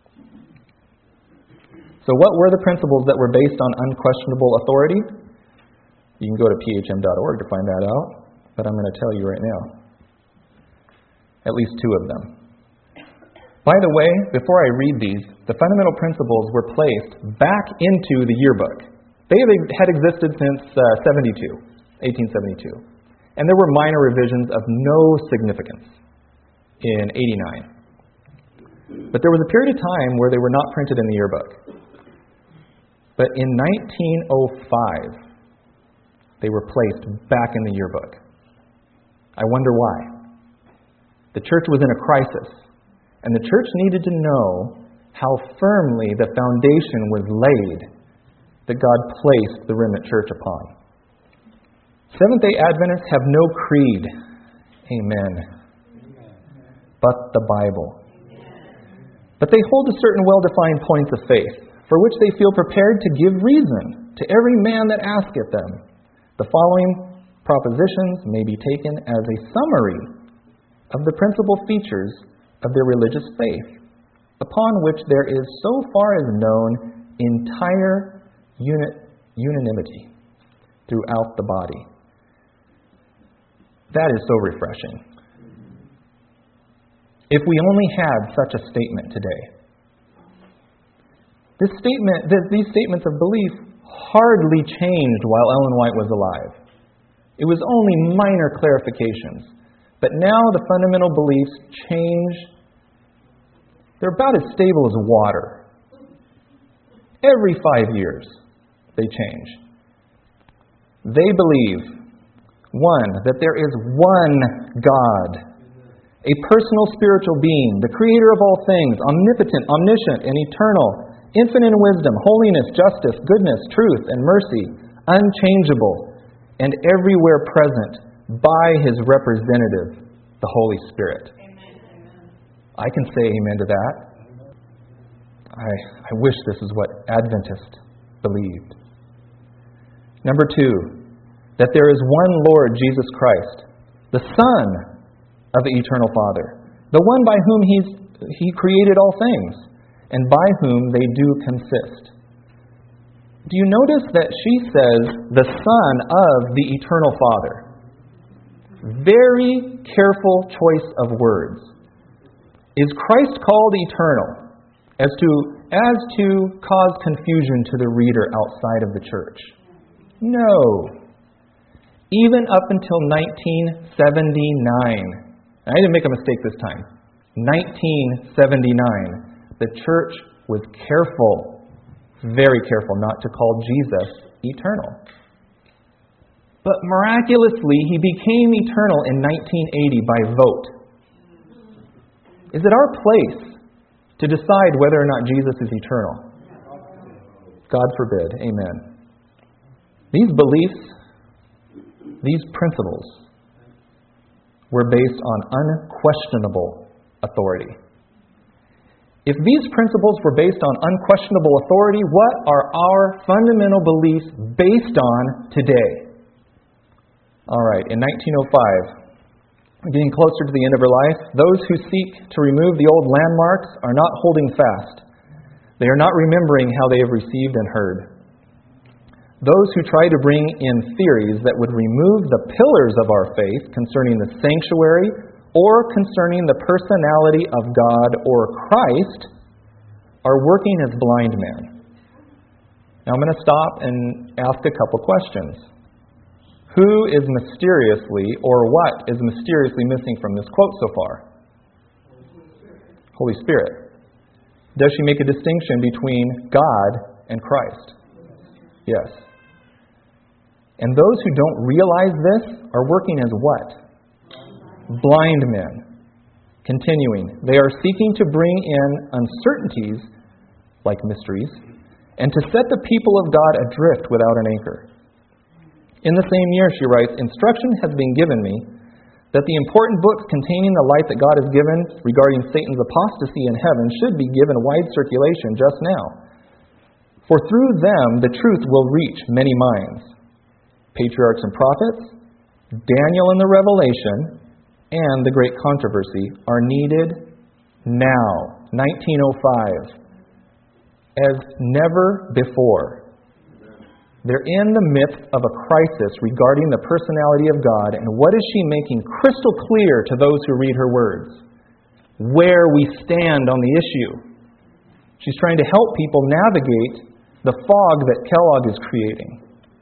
So what were the principles that were based on unquestionable authority? You can go to p h m dot org to find that out, but I'm going to tell you right now. At least two of them. By the way, before I read these, the fundamental principles were placed back into the yearbook. They had existed since uh, seventy-two, eighteen seventy-two. And there were minor revisions of no significance in eighty-nine. But there was a period of time where they were not printed in the yearbook. But in nineteen oh five, they were placed back in the yearbook. I wonder why. The church was in a crisis, and the church needed to know how firmly the foundation was laid that God placed the remnant church upon. Seventh-day Adventists have no creed. Amen. But the Bible. But they hold to certain well-defined points of faith, for which they feel prepared to give reason to every man that asketh them. The following propositions may be taken as a summary of the principal features of their religious faith, upon which there is, so far as known, entire unit, unanimity throughout the body. That is so refreshing. If we only had such a statement today. This statement, these statements of belief hardly changed while Ellen White was alive. It was only minor clarifications. But now the fundamental beliefs change. They're about as stable as water. Every five years, they change. They believe, one, that there is one God, a personal spiritual being, the creator of all things, omnipotent, omniscient, and eternal, infinite in wisdom, holiness, justice, goodness, truth, and mercy, unchangeable, and everywhere present by His representative, the Holy Spirit. Amen. I can say amen to that. I, I wish this is what Adventists believed. Number two, that there is one Lord Jesus Christ, the Son of the Eternal Father, the one by whom he's, He created all things, and by whom they do consist. Do you notice that she says, the Son of the Eternal Father? Very careful choice of words. Is Christ called eternal as to, as to cause confusion to the reader outside of the church? No. Even up until nineteen seventy-nine. I didn't make a mistake this time. nineteen seventy-nine. The church was careful, very careful, not to call Jesus eternal. But miraculously, He became eternal in nineteen eighty by vote. Is it our place to decide whether or not Jesus is eternal? God forbid. Amen. These beliefs, these principles, were based on unquestionable authority. If these principles were based on unquestionable authority, what are our fundamental beliefs based on today? All right, in nineteen oh five, getting closer to the end of her life, those who seek to remove the old landmarks are not holding fast. They are not remembering how they have received and heard. Those who try to bring in theories that would remove the pillars of our faith concerning the sanctuary or concerning the personality of God or Christ are working as blind men. Now I'm going to stop and ask a couple questions. Who is mysteriously, or what is mysteriously missing from this quote so far? Holy Spirit. Does she make a distinction between God and Christ? Yes. And those who don't realize this are working as what? Blind men. Continuing, they are seeking to bring in uncertainties, like mysteries, and to set the people of God adrift without an anchor. In the same year, she writes, instruction has been given me that the important books containing the light that God has given regarding Satan's apostasy in heaven should be given wide circulation just now. For through them the truth will reach many minds. Patriarchs and prophets, Daniel and the Revelation, and the great controversy are needed now, nineteen oh five, as never before. They're in the midst of a crisis regarding the personality of God, and what is she making crystal clear to those who read her words? Where we stand on the issue. She's trying to help people navigate the fog that Kellogg is creating.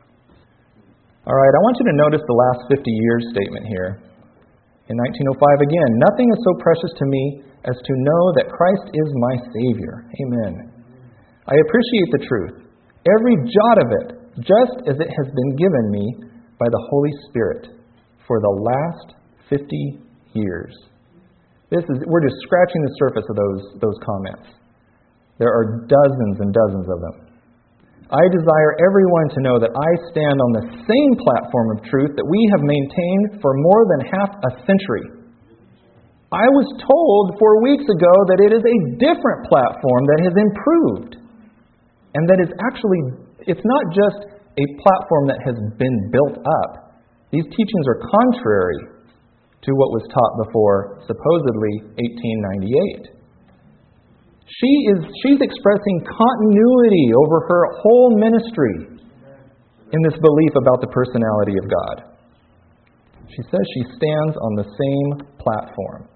All right, I want you to notice the last fifty years statement here. In nineteen oh five again, nothing is so precious to me as to know that Christ is my Savior. Amen. I appreciate the truth, every jot of it, just as it has been given me by the Holy Spirit for the last fifty years. This is we're just scratching the surface of those, those comments. There are dozens and dozens of them. I desire everyone to know that I stand on the same platform of truth that we have maintained for more than half a century. I was told four weeks ago that it is a different platform that has improved, and that is actually, it's not just a platform that has been built up. These teachings are contrary to what was taught before, supposedly, eighteen ninety-eight. She is she's expressing continuity over her whole ministry in this belief about the personality of God. She says she stands on the same platform.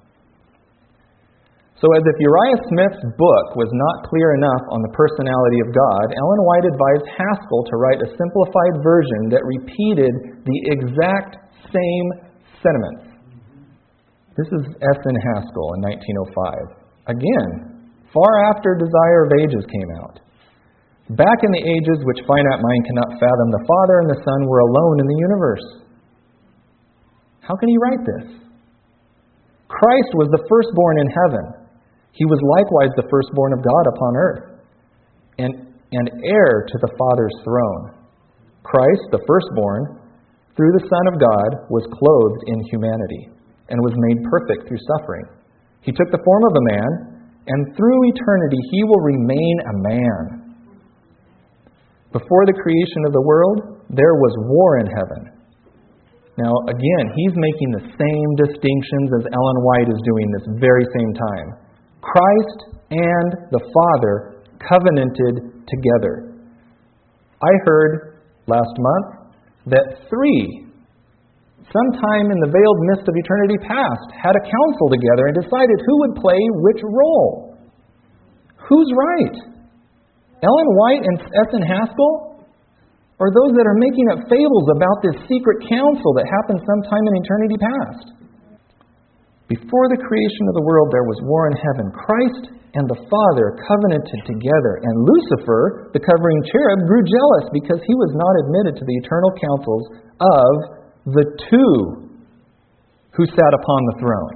So as if Uriah Smith's book was not clear enough on the personality of God, Ellen White advised Haskell to write a simplified version that repeated the exact same sentiments. This is S N Haskell in nineteen oh five. Again, far after Desire of Ages came out. Back in the ages which finite mind cannot fathom, the Father and the Son were alone in the universe. How can he write this? Christ was the firstborn in heaven. He was likewise the firstborn of God upon earth. and, and heir to the Father's throne. Christ, the firstborn, through the Son of God, was clothed in humanity and was made perfect through suffering. He took the form of a man, and through eternity he will remain a man. Before the creation of the world, there was war in heaven. Now, again, he's making the same distinctions as Ellen White is doing this very same time. Christ and the Father covenanted together. I heard last month that three, sometime in the veiled mist of eternity past, had a council together and decided who would play which role. Who's right? Ellen White and S N Haskell? Or those that are making up fables about this secret council that happened sometime in eternity past? Before the creation of the world, there was war in heaven. Christ and the Father covenanted together, and Lucifer, the covering cherub, grew jealous because he was not admitted to the eternal councils of the two who sat upon the throne.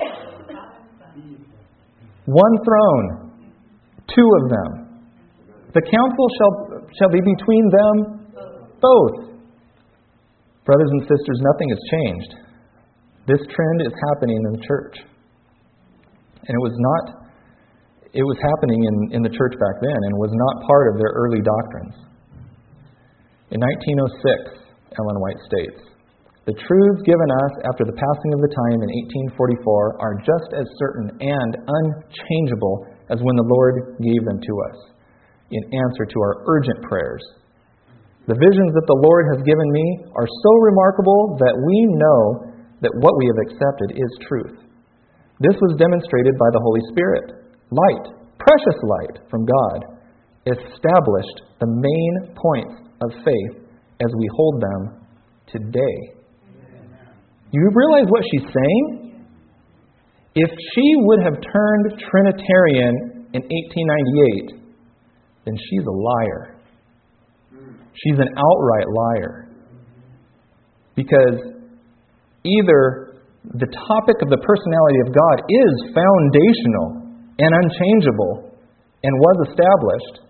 One throne, two of them. The council shall, shall be between them both. Brothers and sisters, nothing has changed. This trend is happening in the church. And it was not It was happening in, in the church back then and was not part of their early doctrines. In nineteen oh six, Ellen White states, "The truths given us after the passing of the time in eighteen forty-four are just as certain and unchangeable as when the Lord gave them to us, in answer to our urgent prayers. The visions that the Lord has given me are so remarkable that we know that what we have accepted is truth. This was demonstrated by the Holy Spirit. Light, precious light from God, established the main points of faith as we hold them today." You realize what she's saying? If she would have turned Trinitarian in eighteen ninety-eight, then she's a liar. She's an outright liar. Because either the topic of the personality of God is foundational and unchangeable and was established,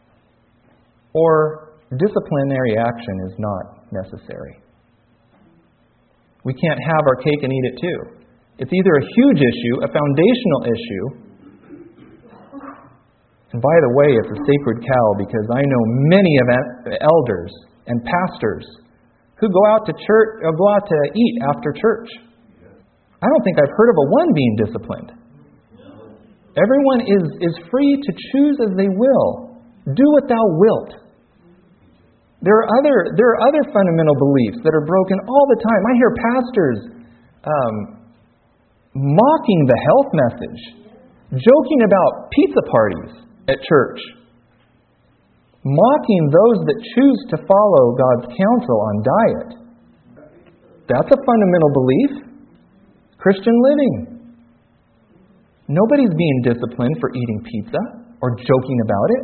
or disciplinary action is not necessary. We can't have our cake and eat it too. It's either a huge issue, a foundational issue, and by the way, it's a sacred cow because I know many of elders and pastors who go out to church, or go out to eat after church. I don't think I've heard of a one being disciplined. Everyone is, is free to choose as they will. Do what thou wilt. There are other there are other fundamental beliefs that are broken all the time. I hear pastors um, mocking the health message, joking about pizza parties at church, mocking those that choose to follow God's counsel on diet. That's a fundamental belief. Christian living. Nobody's being disciplined for eating pizza or joking about it.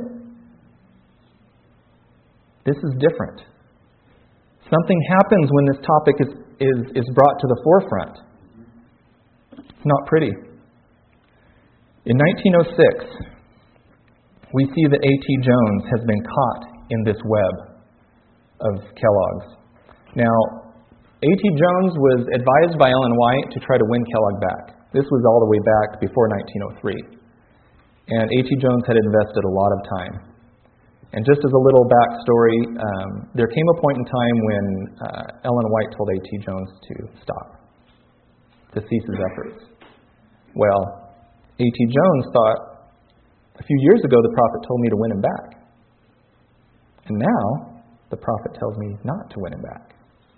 This is different. Something happens when this topic is, is, is brought to the forefront. It's not pretty. In nineteen oh six, we see that A T Jones has been caught in this web of Kellogg's. Now, A T Jones was advised by Ellen White to try to win Kellogg back. This was all the way back before nineteen oh three. And A T Jones had invested a lot of time. And just as a little backstory, um, there came a point in time when uh, Ellen White told A T Jones to stop, to cease his efforts. Well, A T Jones thought, a few years ago the prophet told me to win him back. And now the prophet tells me not to win him back.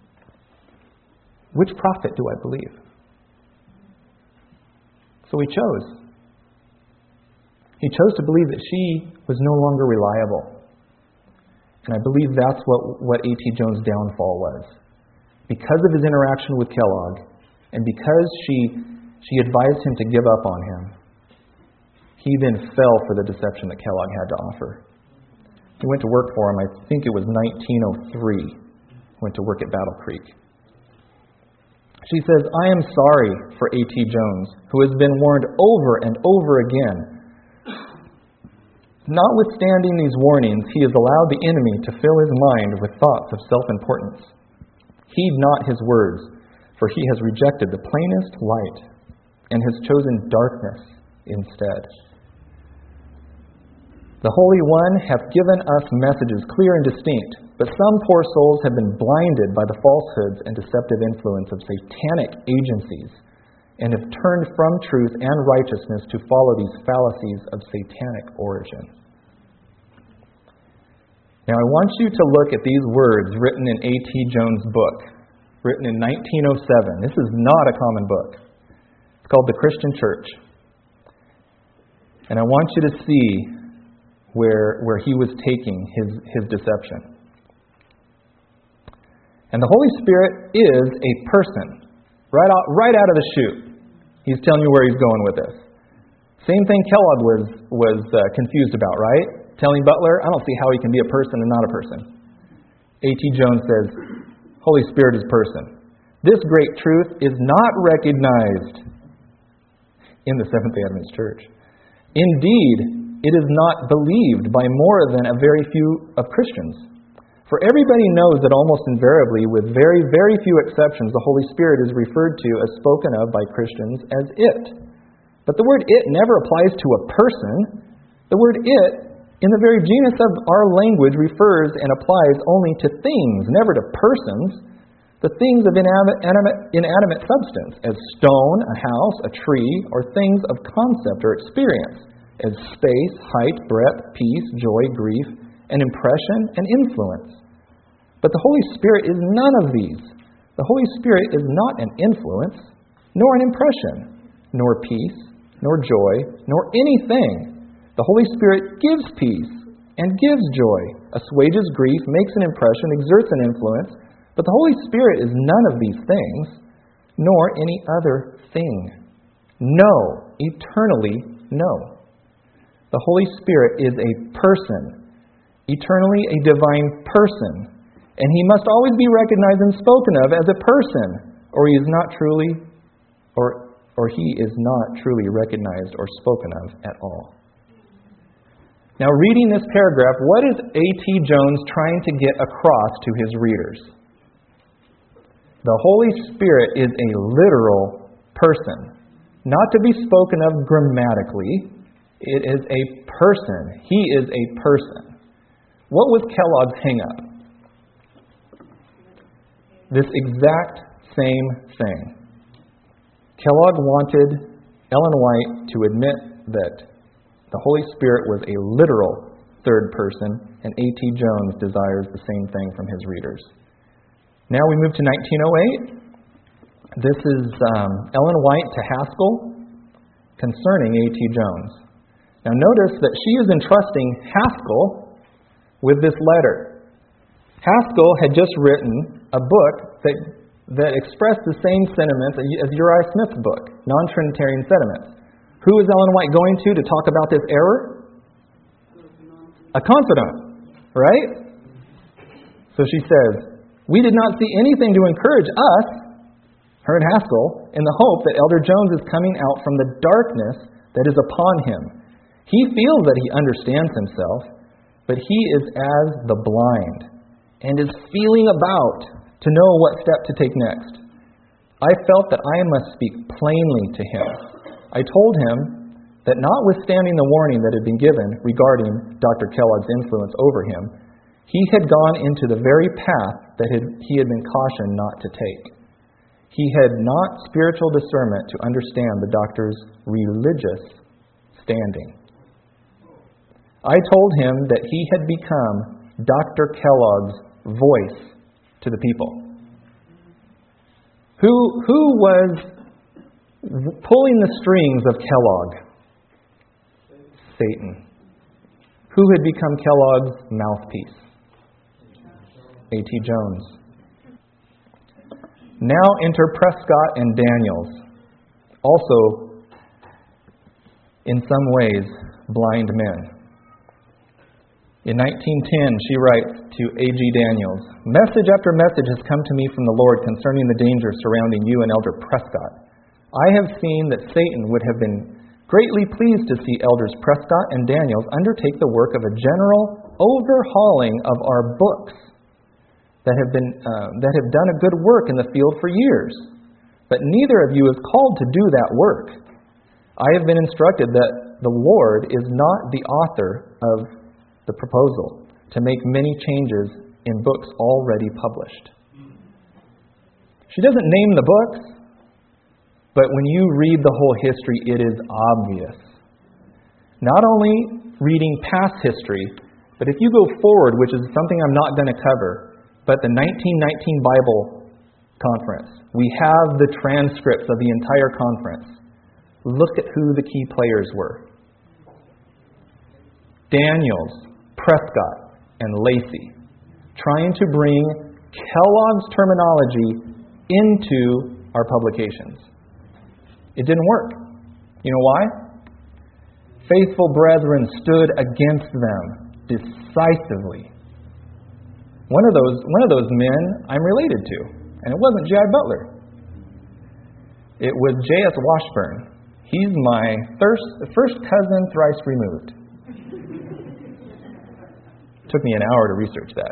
Which prophet do I believe? So he chose. He chose to believe that she was no longer reliable. And I believe that's what, what A T Jones' downfall was. Because of his interaction with Kellogg, and because she, she advised him to give up on him, he then fell for the deception that Kellogg had to offer. He went to work for him, I think it was nineteen oh three. Went to work at Battle Creek. She says, "I am sorry for A T Jones, who has been warned over and over again Notwithstanding these warnings, he has allowed the enemy to fill his mind with thoughts of self-importance. Heed not his words, for he has rejected the plainest light and has chosen darkness instead. The Holy One hath given us messages clear and distinct, but some poor souls have been blinded by the falsehoods and deceptive influence of satanic agencies and have turned from truth and righteousness to follow these fallacies of satanic origin. Now, I want you to look at these words written in A T Jones' book, written in nineteen oh seven. This is not a common book. It's called The Christian Church. And I want you to see where, where he was taking his, his deception. And the Holy Spirit is a person, right out, right out of the chute. He's telling you where he's going with this. Same thing Kellogg was, was uh, confused about, right? Telling Butler, I don't see how he can be a person and not a person. A T Jones says, Holy Spirit is person. This great truth is not recognized in the Seventh-day Adventist Church. Indeed, it is not believed by more than a very few of Christians. For everybody knows that almost invariably, with very, very few exceptions, the Holy Spirit is referred to as spoken of by Christians as it. But the word it never applies to a person. The word it, in the very genus of our language, refers and applies only to things, never to persons. The things of inanimate, inanimate substance, as stone, a house, a tree, or things of concept or experience, as space, height, breadth, peace, joy, grief, an impression, and influence. But the Holy Spirit is none of these. The Holy Spirit is not an influence, nor an impression, nor peace, nor joy, nor anything. The Holy Spirit gives peace and gives joy, assuages grief, makes an impression, exerts an influence. But the Holy Spirit is none of these things, nor any other thing. No, eternally no. The Holy Spirit is a person, eternally a divine person, and he must always be recognized and spoken of as a person, or he is not truly, or or he is not truly recognized or spoken of at all. Now, reading this paragraph, what is A T Jones trying to get across to his readers? The Holy Spirit is a literal person, not to be spoken of grammatically. It is a person. He is a person. What was Kellogg's hang-up? This exact same thing. Kellogg wanted Ellen White to admit that the Holy Spirit was a literal third person, and A T Jones desires the same thing from his readers. Now we move to nineteen oh eight. This is um, Ellen White to Haskell concerning A T Jones. Now notice that she is entrusting Haskell with this letter. Haskell had just written a book that, that expressed the same sentiments as Uriah Smith's book, Non-Trinitarian Sentiments. Who is Ellen White going to to talk about this error? A confidant, right? So she says, we did not see anything to encourage us, her and Haskell, in the hope that Elder Jones is coming out from the darkness that is upon him. He feels that he understands himself, but he is as the blind and is feeling about to know what step to take next. I felt that I must speak plainly to him. I told him that notwithstanding the warning that had been given regarding Doctor Kellogg's influence over him, he had gone into the very path that had, he had been cautioned not to take. He had not spiritual discernment to understand the doctor's religious standing. I told him that he had become Doctor Kellogg's voice to the people. Who, who was pulling the strings of Kellogg? Satan. Who had become Kellogg's mouthpiece? A T Jones. Now enter Prescott and Daniels, also in some ways blind men. In nineteen ten, she writes to A G Daniels, message after message has come to me from the Lord concerning the danger surrounding you and Elder Prescott. I have seen that Satan would have been greatly pleased to see Elders Prescott and Daniels undertake the work of a general overhauling of our books that have been uh, that have done a good work in the field for years. But neither of you is called to do that work. I have been instructed that the Lord is not the author of the proposal to make many changes in books already published. She doesn't name the books, but when you read the whole history, it is obvious. Not only reading past history, but if you go forward, which is something I'm not going to cover, but the nineteen nineteen Bible Conference, we have the transcripts of the entire conference. Look at who the key players were. Daniels, Prescott, and Lacey, trying to bring Kellogg's terminology into our publications. It didn't work. You know why? Faithful brethren stood against them decisively. One of those, one of those men I'm related to, and it wasn't J I Butler. It was J S Washburn. He's my first, first cousin thrice removed. Took me an hour to research that.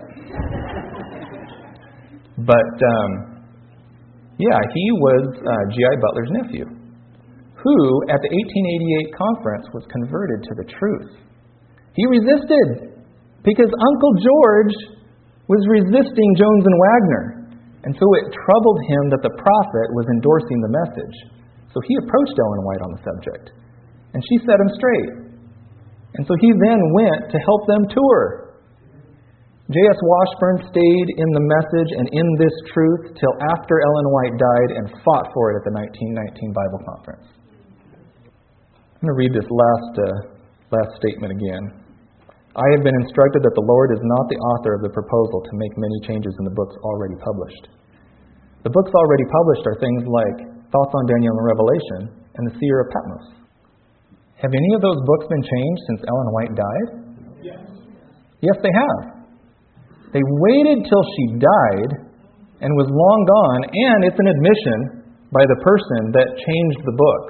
But, um, yeah, he was uh, G I Butler's nephew, who at the eighteen eighty-eight conference was converted to the truth. He resisted because Uncle George was resisting Jones and Wagner. And so it troubled him that the prophet was endorsing the message. So he approached Ellen White on the subject. And she set him straight. And so he then went to help them tour. J S Washburn stayed in the message and in this truth till after Ellen White died and fought for it at the nineteen nineteen Bible Conference. I'm going to read this last, uh, last statement again. I have been instructed that the Lord is not the author of the proposal to make many changes in the books already published. The books already published are things like Thoughts on Daniel and Revelation and the Seer of Patmos. Have any of those books been changed since Ellen White died? Yes. Yes, they have. They waited till she died and was long gone, and it's an admission by the person that changed the books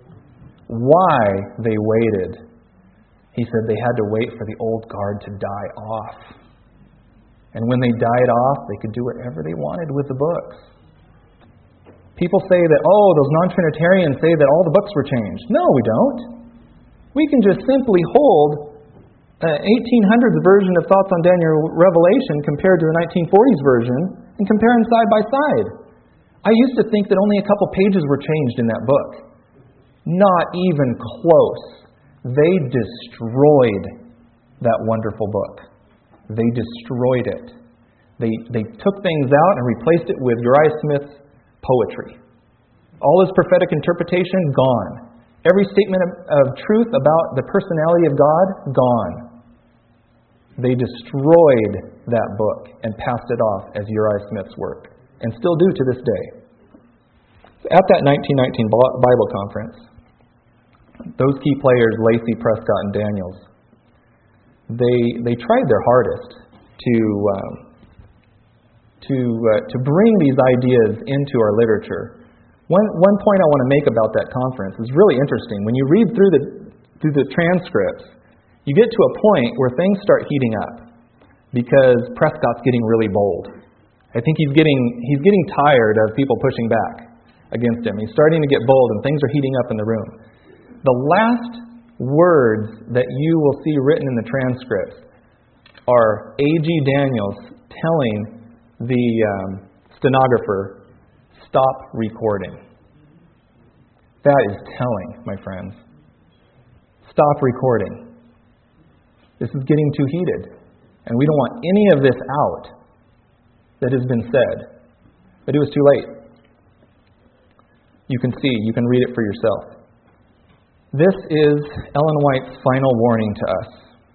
why they waited. He said they had to wait for the old guard to die off. And when they died off, they could do whatever they wanted with the books. People say that, oh, those non-Trinitarians say that all the books were changed. No, we don't. We can just simply hold an eighteen hundreds version of Thoughts on Daniel Revelation compared to the nineteen forties version and compare them side by side. I used to think that only a couple pages were changed in that book. Not even close. They destroyed that wonderful book. They destroyed it. They, they took things out and replaced it with Uriah Smith's poetry. All his prophetic interpretation, gone. Every statement of, of truth about the personality of God, gone. They destroyed that book and passed it off as Uriah Smith's work, and still do to this day. At that nineteen nineteen Bible Conference, those key players, Lacey, Prescott, and Daniels, they they tried their hardest to um, to uh, to bring these ideas into our literature. One one point I want to make about that conference is really interesting. When you read through the through the transcripts, you get to a point where things start heating up because Prescott's getting really bold. I think he's getting he's getting tired of people pushing back against him. He's starting to get bold, and things are heating up in the room. The last words that you will see written in the transcripts are A G Daniels telling the um, stenographer, stop recording. That is telling, my friends. Stop recording. This is getting too heated, and we don't want any of this out that has been said. But it was too late. You can see, you can read it for yourself. This is Ellen White's final warning to us.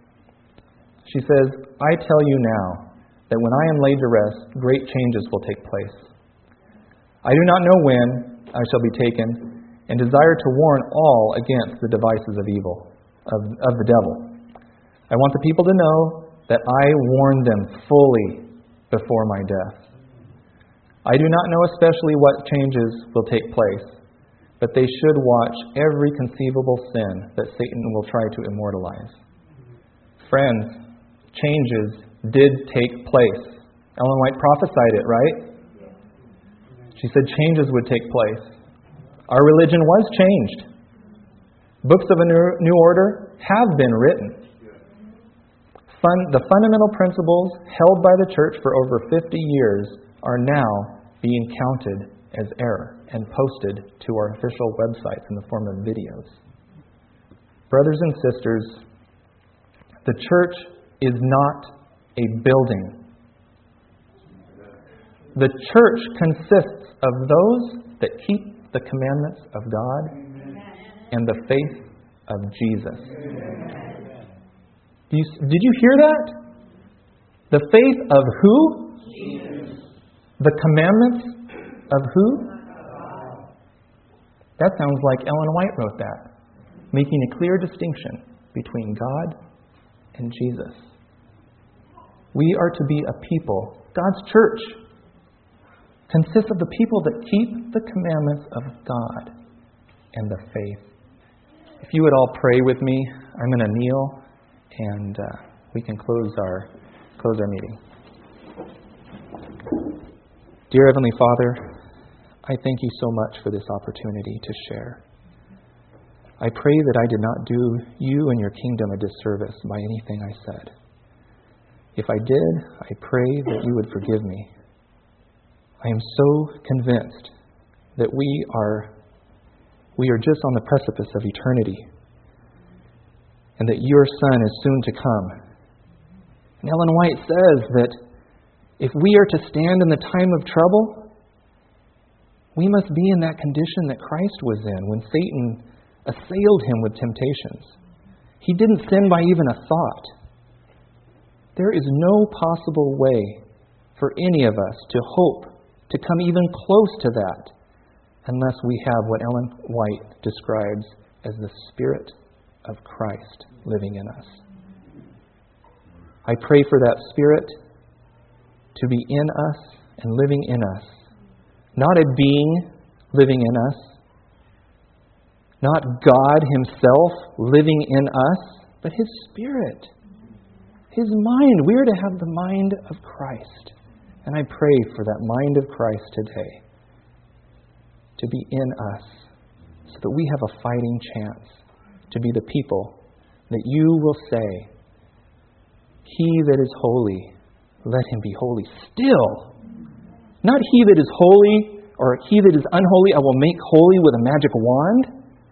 She says, I tell you now that when I am laid to rest, great changes will take place. I do not know when I shall be taken, and desire to warn all against the devices of evil, of, of the devil. I want the people to know that I warned them fully before my death. I do not know especially what changes will take place, but they should watch every conceivable sin that Satan will try to immortalize. Friends, changes did take place. Ellen White prophesied it, right? She said changes would take place. Our religion was changed. Books of a new order have been written. Fun, the fundamental principles held by the church for over fifty years are now being counted as error and posted to our official websites in the form of videos. Brothers and sisters, the church is not a building. The church consists of those that keep the commandments of God and the faith of Jesus. Do you, did you hear that? The faith of who? Jesus. The commandments of who? That sounds like Ellen White wrote that, making a clear distinction between God and Jesus. We are to be a people. God's church consists of the people that keep the commandments of God and the faith. If you would all pray with me, I'm going to kneel and uh, we can close our close our meeting. Dear Heavenly Father, I thank you so much for this opportunity to share. I pray that I did not do you and your kingdom a disservice by anything I said. If I did, I pray that you would forgive me. I am so convinced that we are we are just on the precipice of eternity, and that your Son is soon to come. And Ellen White says that if we are to stand in the time of trouble, we must be in that condition that Christ was in when Satan assailed him with temptations. He didn't sin by even a thought. There is no possible way for any of us to hope to come even close to that unless we have what Ellen White describes as the Spirit of Christ living in us. I pray for that Spirit to be in us and living in us. Not a being living in us, not God Himself living in us, but His Spirit, His mind. We are to have the mind of Christ. And I pray for that mind of Christ today to be in us so that we have a fighting chance to be the people that you will say, he that is holy, let him be holy still. Not he that is holy or he that is unholy, I will make holy with a magic wand.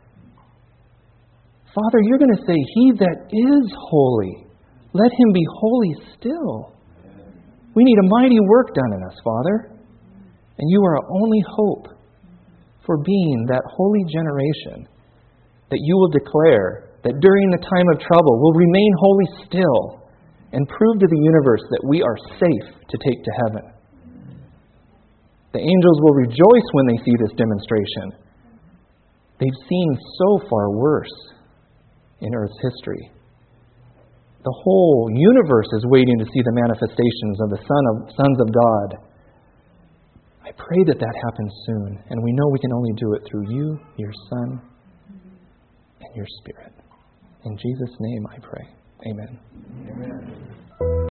Father, you're going to say, he that is holy, let him be holy still. We need a mighty work done in us, Father. And you are our only hope for being that holy generation that you will declare that during the time of trouble will remain holy still and prove to the universe that we are safe to take to heaven. The angels will rejoice when they see this demonstration. They've seen so far worse in Earth's history. The whole universe is waiting to see the manifestations of the Son of, sons of God. I pray that that happens soon, and we know we can only do it through you, your Son, and your Spirit. In Jesus' name I pray. Amen. Amen.